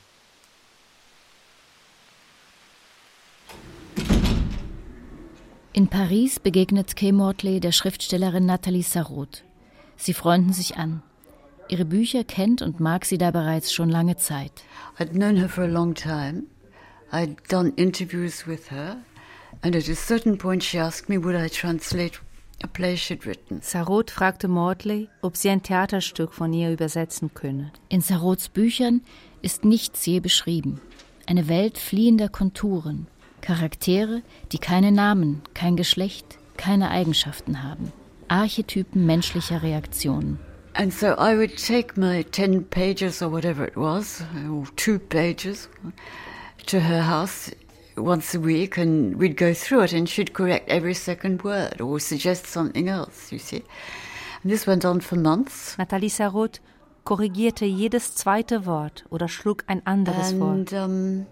In Paris begegnet Kay Mortley der Schriftstellerin Nathalie Sarraute. Sie freunden sich an. Ihre Bücher kennt und mag sie da bereits schon lange Zeit. I'd known her for a long time. I'd done interviews with her. And at a certain point she asked me, would I translate a play she'd written. Sarraute fragte Mortley, ob sie ein Theaterstück von ihr übersetzen könne. In Sarrautes Büchern ist nichts je beschrieben. Eine Welt fliehender Konturen. Charaktere, die keine Namen, kein Geschlecht, keine Eigenschaften haben. Archetypen menschlicher Reaktionen. And so I would take my ten pages or whatever it was, or two pages, to her house once a week, and we'd go through it, and she'd correct every second word or suggest something else, you see. And this went on for months. Nathalie Sarraute korrigierte jedes zweite Wort oder schlug ein anderes and, Wort. Um,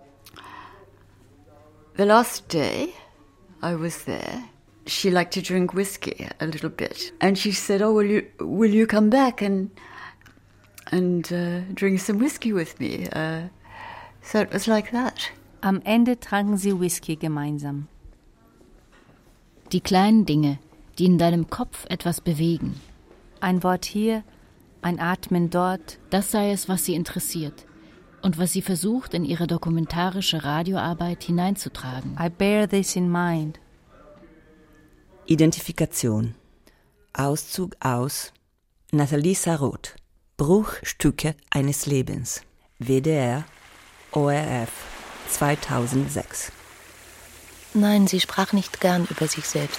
the last day I was there, she liked to drink whiskey a little bit, and she said, "Oh, will you will you come back and and uh, drink some whiskey with me?" Uh, so it was like that. Am Ende tranken sie Whisky gemeinsam. Die kleinen Dinge, die in deinem Kopf etwas bewegen. Ein Wort hier, ein Atmen dort. Das sei es, was sie interessiert und was sie versucht, in ihre dokumentarische Radioarbeit hineinzutragen. I bear this in mind. Identifikation. Auszug aus Nathalie Sarraute. Bruchstücke eines Lebens. W D R, O R F, zweitausendsechs. Nein, sie sprach nicht gern über sich selbst.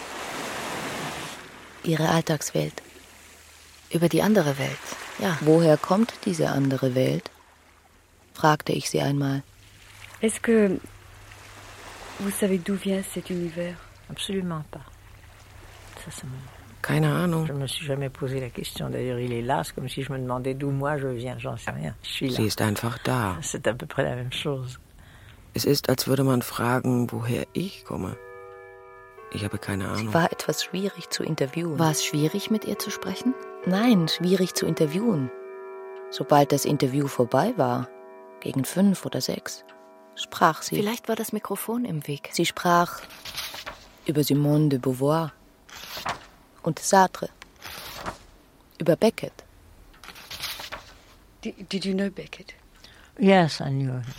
Ihre Alltagswelt. Über die andere Welt. Ja, woher kommt diese andere Welt? Fragte ich sie einmal. Est-ce que vous savez d'où vient cet univers? Absolument pas. Ça, ça me... Keine Ahnung. Je me suis jamais posé la question. D'ailleurs, il est là, c'est comme si je me demandais d'où moi je viens. J'en sais rien. Je suis là. Sie ist einfach da. C'est à peu près la même chose. Es ist, als würde man fragen, woher ich komme. Ich habe keine Ahnung. Sie war etwas schwierig zu interviewen. War es schwierig, mit ihr zu sprechen? Nein, schwierig zu interviewen. Sobald das Interview vorbei war, gegen fünf oder sechs, sprach sie. Vielleicht war das Mikrofon im Weg. Sie sprach über Simone de Beauvoir und Sartre, über Beckett. Did, did you know Beckett? Yes, I knew him.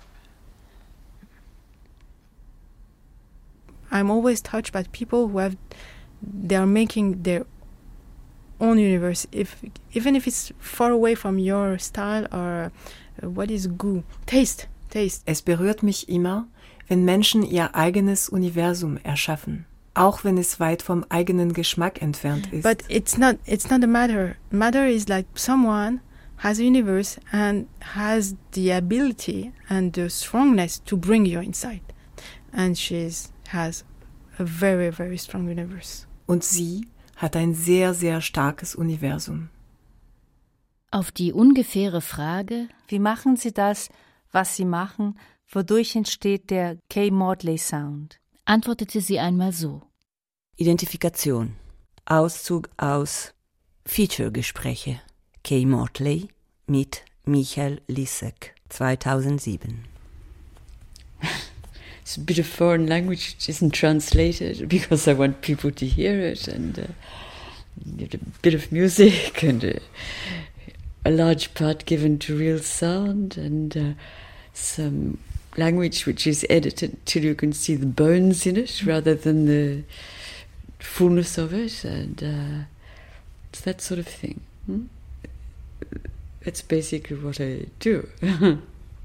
I'm always touched by people who have, they are making their own universe, if even if it's far away from your style or uh, what is good, taste, taste. Es berührt mich immer, wenn Menschen ihr eigenes Universum erschaffen, auch wenn es weit vom eigenen Geschmack entfernt ist. But it's not, it's not a matter. Matter is like someone has a universe and has the ability and the strongness to bring you inside, and she's has a very, very strong universe. Und sie hat ein sehr, sehr starkes Universum. Auf die ungefähre Frage, wie machen Sie das, was Sie machen, wodurch entsteht der Kay Mortley Sound, antwortete sie einmal so. Identifikation. Auszug aus Feature-Gespräche. Kay Mortley mit Michael Lissek, zweitausendsieben. It's a bit of foreign language which isn't translated because I want people to hear it, and uh, a bit of music and a, a large part given to real sound, and uh, some language which is edited till you can see the bones in it rather than the fullness of it, and uh, it's that sort of thing. Hmm? That's basically what I do.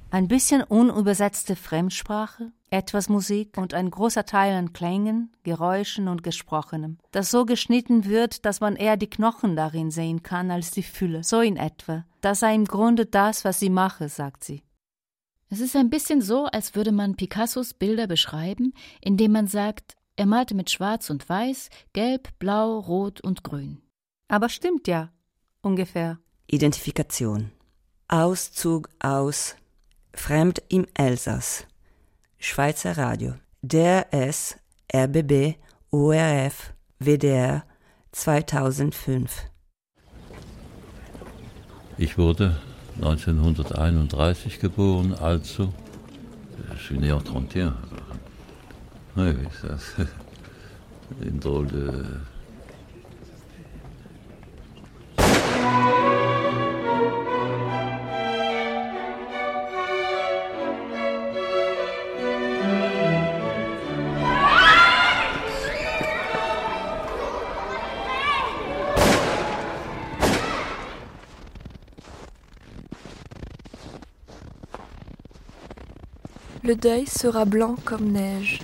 Ein bisschen unübersetzte Fremdsprache, etwas Musik und ein großer Teil an Klängen, Geräuschen und Gesprochenem, das so geschnitten wird, dass man eher die Knochen darin sehen kann als die Fülle. So in etwa. Das sei im Grunde das, was sie mache, sagt sie. Es ist ein bisschen so, als würde man Picassos Bilder beschreiben, indem man sagt, er malte mit Schwarz und Weiß, Gelb, Blau, Rot und Grün. Aber stimmt ja, ungefähr. Identifikation. Auszug aus Fremd im Elsass. Schweizer Radio. D R S, R B B, O R F, W D R zweitausendfünf. Ich wurde neunzehnhunderteinunddreißig geboren, also je suis né en trente et un. Oui, oui, ça c'est une drôle de... Le deuil sera blanc comme neige.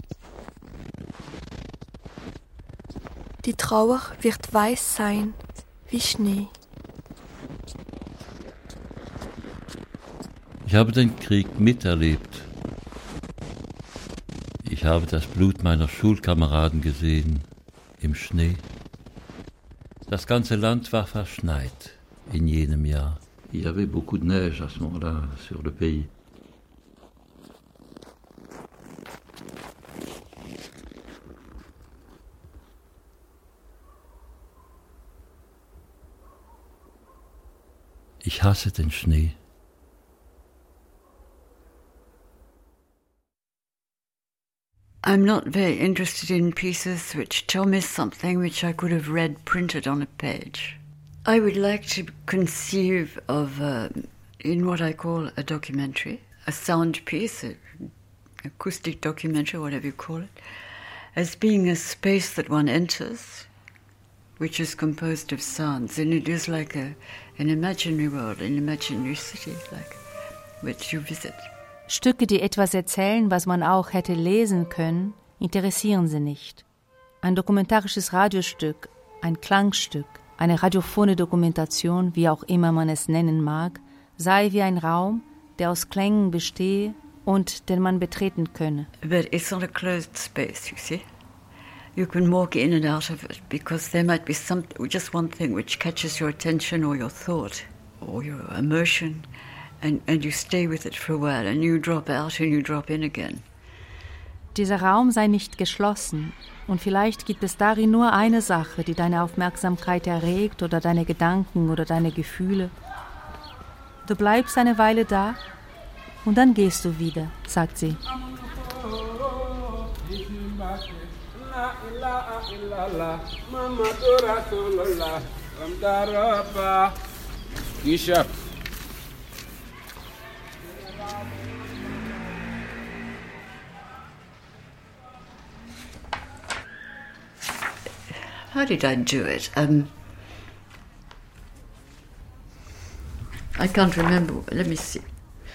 Die Trauer wird weiß sein wie Schnee. Ich habe den Krieg miterlebt. Ich habe das Blut meiner Schulkameraden gesehen im Schnee. Das ganze Land war verschneit in jenem Jahr. Il y avait beaucoup de neige à ce moment-là sur le pays. Ich hasse den Schnee. I'm not very interested in pieces which tell me something which I could have read printed on a page. I would like to conceive of, uh, in what I call a documentary, a sound piece, an acoustic documentary, whatever you call it, as being a space that one enters, which is composed of sounds, and it is like a, an imaginary world, an imaginary city, like which you visit. Stücke, die etwas erzählen, was man auch hätte lesen können, interessieren sie nicht. Ein dokumentarisches Radiostück, ein Klangstück, eine radiophone Dokumentation, wie auch immer man es nennen mag, sei wie ein Raum, der aus Klängen bestehe und den man betreten könne. But it's not a closed space, you see. You can walk in and out of it because there might be some, just one thing which catches your attention or your thought or your emotion. And, and you stay with it for a while and you drop out and you drop in again. Dieser Raum sei nicht geschlossen und vielleicht gibt es darin nur eine Sache, die deine Aufmerksamkeit erregt oder deine Gedanken oder deine Gefühle. Du bleibst eine Weile da und dann gehst du wieder, sagt sie. How did I do it? Um, I can't remember. Let me see.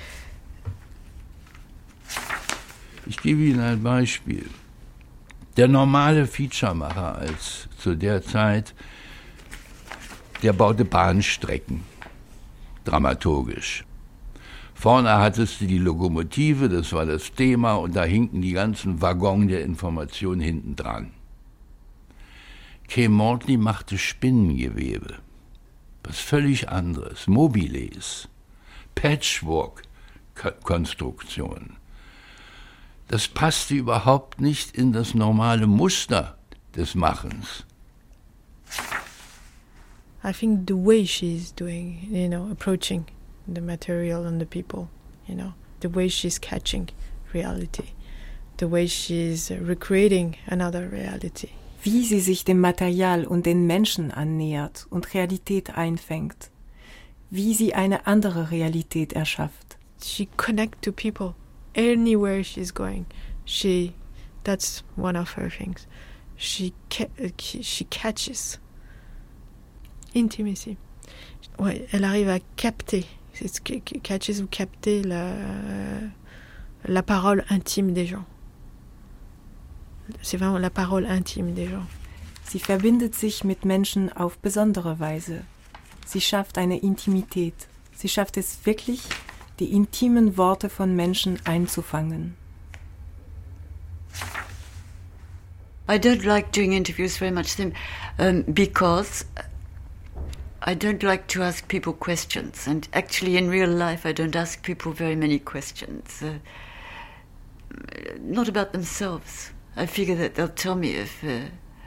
Ich gebe Ihnen ein Beispiel. Der normale Featuremacher als zu der Zeit, der baute Bahnstrecken, dramaturgisch. Vorne hattest du die Lokomotive, das war das Thema, und da hinken die ganzen Waggons der Information hinten dran. Kay Mortley machte Spinnengewebe, was völlig anderes, Mobiles, Patchwork-Konstruktionen. Das passte überhaupt nicht in das normale Muster des Machens. I think the way she's doing, you know, approaching the material and the people, you know, the way she's catching reality, the way she's recreating another reality. Wie sie sich dem Material und den Menschen annähert und Realität einfängt. Wie sie eine andere Realität erschafft. She connects to people anywhere she's going. She, that's one of her things. She she catches intimacy. Ouais, elle arrive à capter catches ou capter la, la parole intime des gens. C'est vraiment la parole intime des gens. Sie verbindet sich mit Menschen auf besondere Weise. Sie schafft eine Intimität. Sie schafft es wirklich, die intimen Worte von Menschen einzufangen. I don't like doing interviews very much um, because I don't like to ask people questions. And actually in real life I don't ask people very many questions. Uh, not about themselves. I figure that they'll tell me if, uh,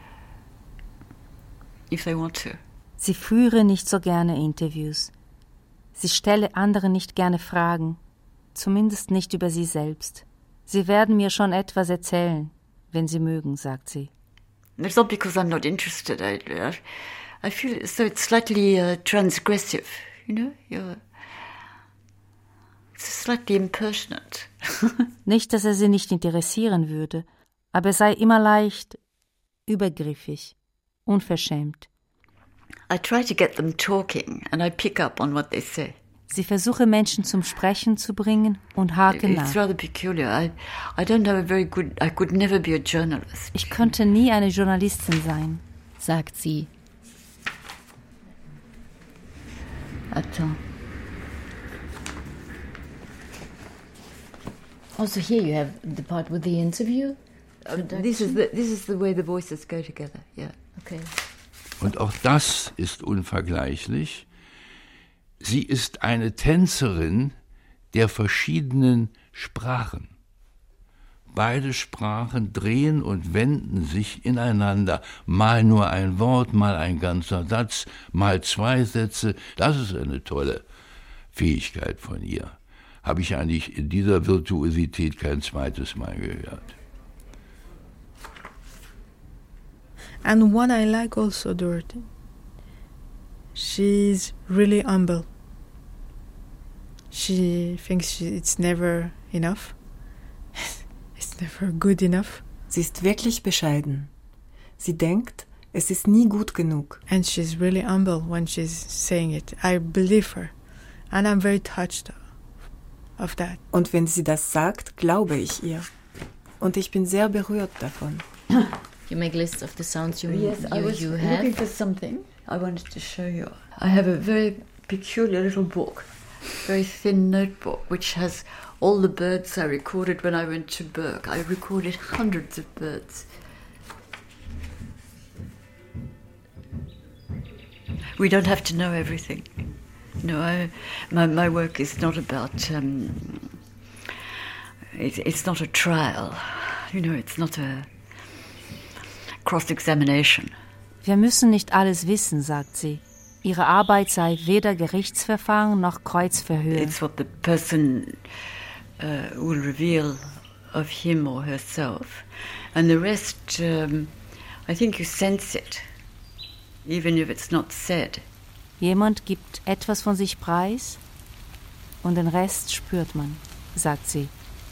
if they want to. Sie führe nicht so gerne Interviews. Sie stelle anderen nicht gerne Fragen, zumindest nicht über sie selbst. Sie werden mir schon etwas erzählen, wenn sie mögen, sagt sie. It's not because I'm not interested. I, I feel as though it's slightly uh, transgressive, you know? You're it's slightly impertinent. Nicht, dass er sie nicht interessieren würde, aber er sei immer leicht übergriffig, unverschämt. I try to get them talking and I pick up on what they say. Sie versuche Menschen zum Sprechen zu bringen und hake nach. It's rather peculiar. I, I don't have a very good. I could never be a journalist. Ich könnte nie eine Journalistin sein, sagt sie. Attends. Also here you have the part with the interview. Uh, this is the this is the way the voices go together. Yeah. Okay. Und auch das ist unvergleichlich. Sie ist eine Tänzerin der verschiedenen Sprachen. Beide Sprachen drehen und wenden sich ineinander. Mal nur ein Wort, mal ein ganzer Satz, mal zwei Sätze. Das ist eine tolle Fähigkeit von ihr. Habe ich eigentlich in dieser Virtuosität kein zweites Mal gehört. And what I like also, Dorothy, she's really humble. She thinks she, it's never enough. It's never good enough. Sie ist wirklich bescheiden. Sie denkt, es ist nie gut genug. And she's really humble when she's saying it. I believe her. And I'm very touched of that. Und wenn sie das sagt, glaube ich ihr. Und ich bin sehr berührt davon. You make lists of the sounds you, yes, you, I was you looking have. for something I wanted to show you. I have a very peculiar little book, very thin notebook, which has all the birds I recorded when I went to Berck. I recorded hundreds of birds. We don't have to know everything. No, I, my my work is not about. Um, it, it's not a trial. You know, it's not a cross-examination. Wir müssen nicht alles wissen, sagt sie. Ihre Arbeit sei weder Gerichtsverfahren noch Kreuzverhör. It's what the person uh, will reveal of him or herself. And the rest, um, I think you sense it, even if it's not said. Jemand gibt etwas von sich preis und den Rest spürt man, sagt sie.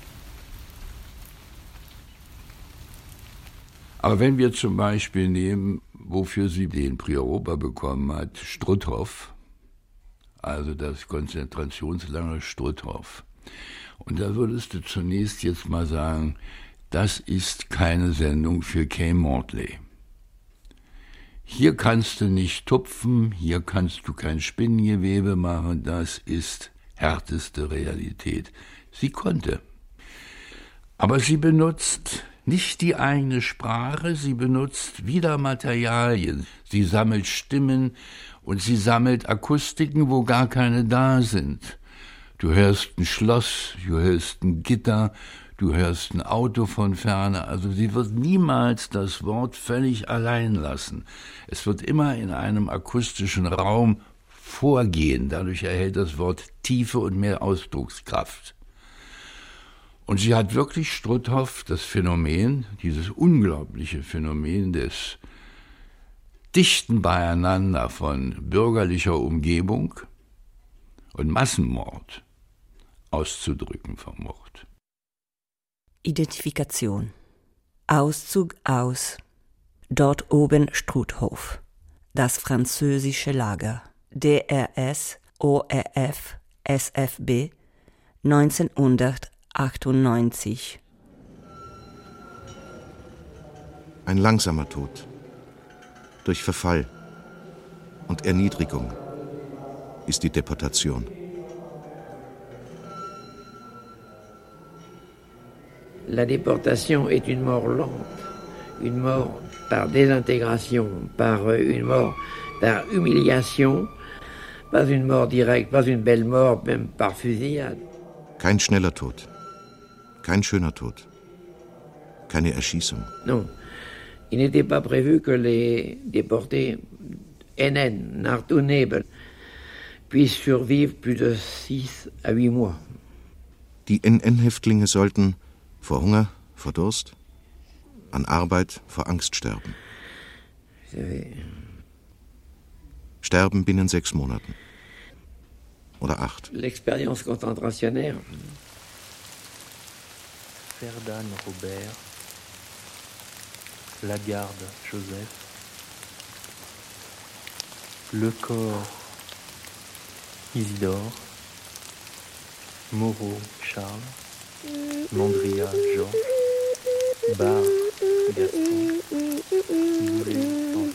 Aber wenn wir zum Beispiel nehmen, wofür sie den Prix Europa bekommen hat, Struthof, also das Konzentrationslager Struthof. Und da würdest du zunächst jetzt mal sagen, das ist keine Sendung für Kay Mortley. Hier kannst du nicht tupfen, hier kannst du kein Spinngewebe machen, das ist härteste Realität. Sie konnte. Aber sie benutzt nicht die eigene Sprache, sie benutzt wieder Materialien. Sie sammelt Stimmen und sie sammelt Akustiken, wo gar keine da sind. Du hörst ein Schloss, du hörst ein Gitter, du hörst ein Auto von ferne. Also sie wird niemals das Wort völlig allein lassen. Es wird immer in einem akustischen Raum vorgehen. Dadurch erhält das Wort Tiefe und mehr Ausdruckskraft. Und sie hat wirklich Struthof das Phänomen, dieses unglaubliche Phänomen des dichten Beieinander von bürgerlicher Umgebung und Massenmord auszudrücken vermocht. Identifikation. Auszug aus. Dort oben Struthof. Das französische Lager. D R S O R F S F B, neunzehnhundertachtundneunzig. Ein langsamer Tod. Durch Verfall und Erniedrigung ist die Deportation. La déportation est une mort lente, une mort par désintégration, par une mort par humiliation, pas une mort directe, pas une belle mort, même par fusillade. Kein schneller Tod, kein schöner Tod, keine Erschießung. Non, il n'était pas prévu que les déportés N N, Nacht und Nebel, puissent survivre plus de six à huit mois. Die N N-Häftlinge sollten vor Hunger, vor Durst, an Arbeit, vor Angst sterben. Sterben binnen sechs Monaten. Oder acht. L'expérience concentrationnaire. Verdun Robert, Lagarde Joseph, Lecor Isidore, Moreau Charles, Mondria Jean, Bar Gaston, Boulet Henri.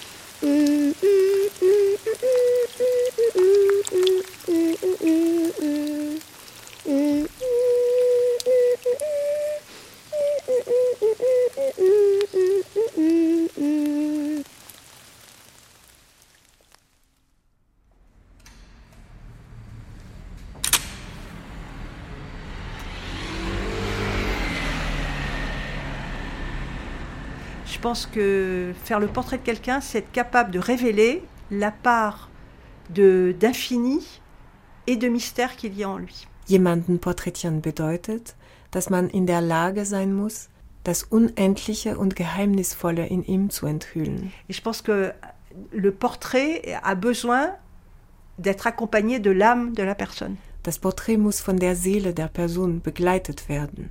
Je pense que faire le portrait de quelqu'un, c'est être capable de révéler la part de, d'infini et de mystère qu'il y a en lui. Jemanden porträtieren bedeutet, dass man in der Lage sein muss, das Unendliche und Geheimnisvolle in ihm zu enthüllen. Et je pense que le portrait a besoin d'être accompagné de l'âme de la personne. Das Porträt muss von der Seele der Person begleitet werden.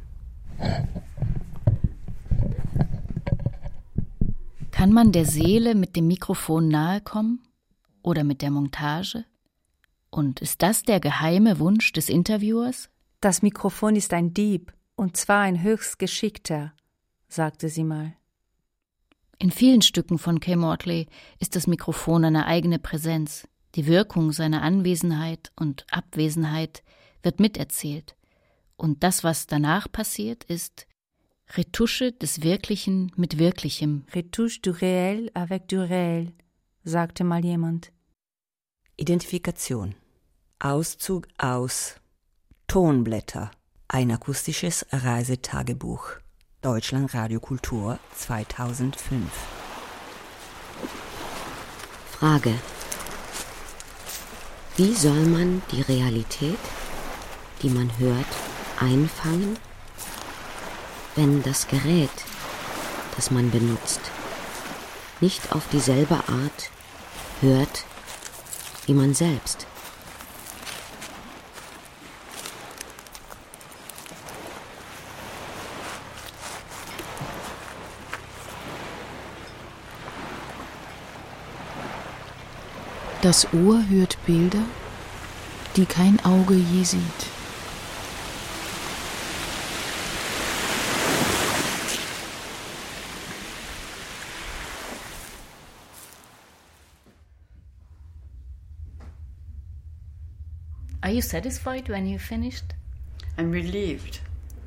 Kann man der Seele mit dem Mikrofon nahe kommen? Oder mit der Montage? Und ist das der geheime Wunsch des Interviewers? Das Mikrofon ist ein Dieb, und zwar ein höchst geschickter, sagte sie mal. In vielen Stücken von Kay Mortley ist das Mikrofon eine eigene Präsenz. Die Wirkung seiner Anwesenheit und Abwesenheit wird miterzählt. Und das, was danach passiert, ist Retusche des Wirklichen mit Wirklichem. Retouche du réel avec du réel, sagte mal jemand. Identifikation. Auszug aus Tonblätter. Ein akustisches Reisetagebuch. Deutschland Radio Kultur zweitausendfünf. Frage. Wie soll man die Realität, die man hört, einfangen, wenn das Gerät, das man benutzt, nicht auf dieselbe Art hört wie man selbst? Das Ohr hört Bilder, die kein Auge je sieht. Are you satisfied when you finished? I'm relieved.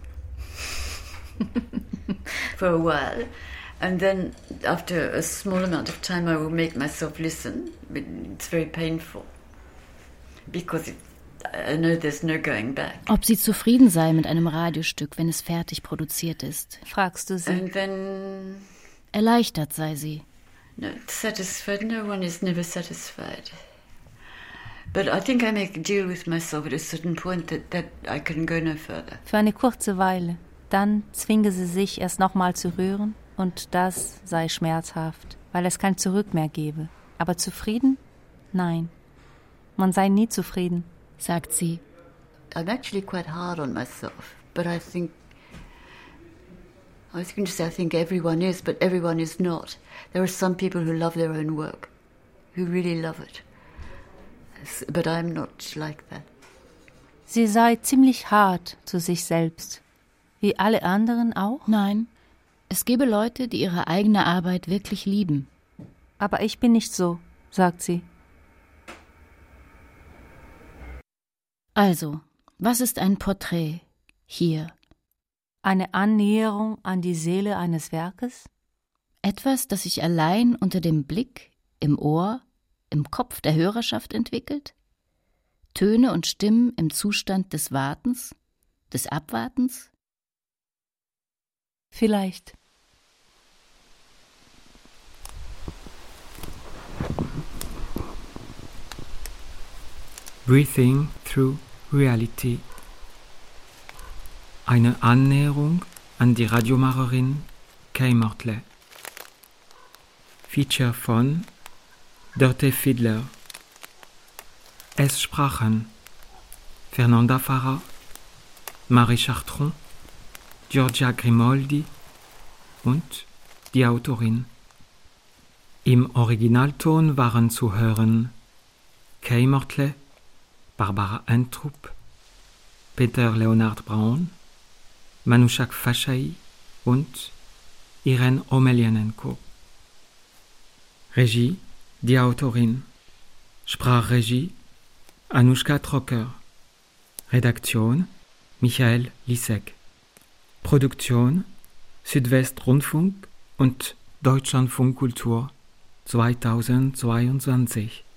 For a while. And then, after a small amount of time, I will make myself listen. But it's very painful. Because it, I know there's no going back. Ob sie zufrieden sei mit einem Radiostück, wenn es fertig produziert ist, fragst du sie. And then... Erleichtert sei sie. Not satisfied. No one is never satisfied. But I think I make a deal with myself at a certain point that, that I can go no further. Für eine kurze Weile. Dann zwinge sie sich, erst nochmal zu hören. Und das sei schmerzhaft, weil es kein Zurück mehr gebe. Aber zufrieden? Nein. Man sei nie zufrieden, sagt sie. I'm actually quite hard on myself, but I think... I was going to say I think everyone is, but everyone is not. There are some people who love their own work, who really love it. But I'm not like that. Sie sei ziemlich hart zu sich selbst. Wie alle anderen auch? Nein, es gebe Leute, die ihre eigene Arbeit wirklich lieben. Aber ich bin nicht so, sagt sie. Also, was ist ein Porträt hier? Eine Annäherung an die Seele eines Werkes? Etwas, das sich allein unter dem Blick, im Ohr, im Kopf der Hörerschaft entwickelt? Töne und Stimmen im Zustand des Wartens, des Abwartens? Vielleicht. Breathing through reality. Eine Annäherung an die Radiomacherin Kay Mortley. Feature von Dörte Fiedler. Es sprachen Fernanda Farah, Marie Chartrand, Giorgia Grimoldi und die Autorin. Im Originalton waren zu hören Kay Mortley, Barbara Entrup, Peter Leonard Braun, Manushak Fashai und Irene Omelianenko. Regie, die Autorin. Sprachregie, Anushka Trocker. Redaktion, Michael Lisek. Produktion, Südwestrundfunk und Deutschlandfunk Kultur zweitausendzweiundzwanzig.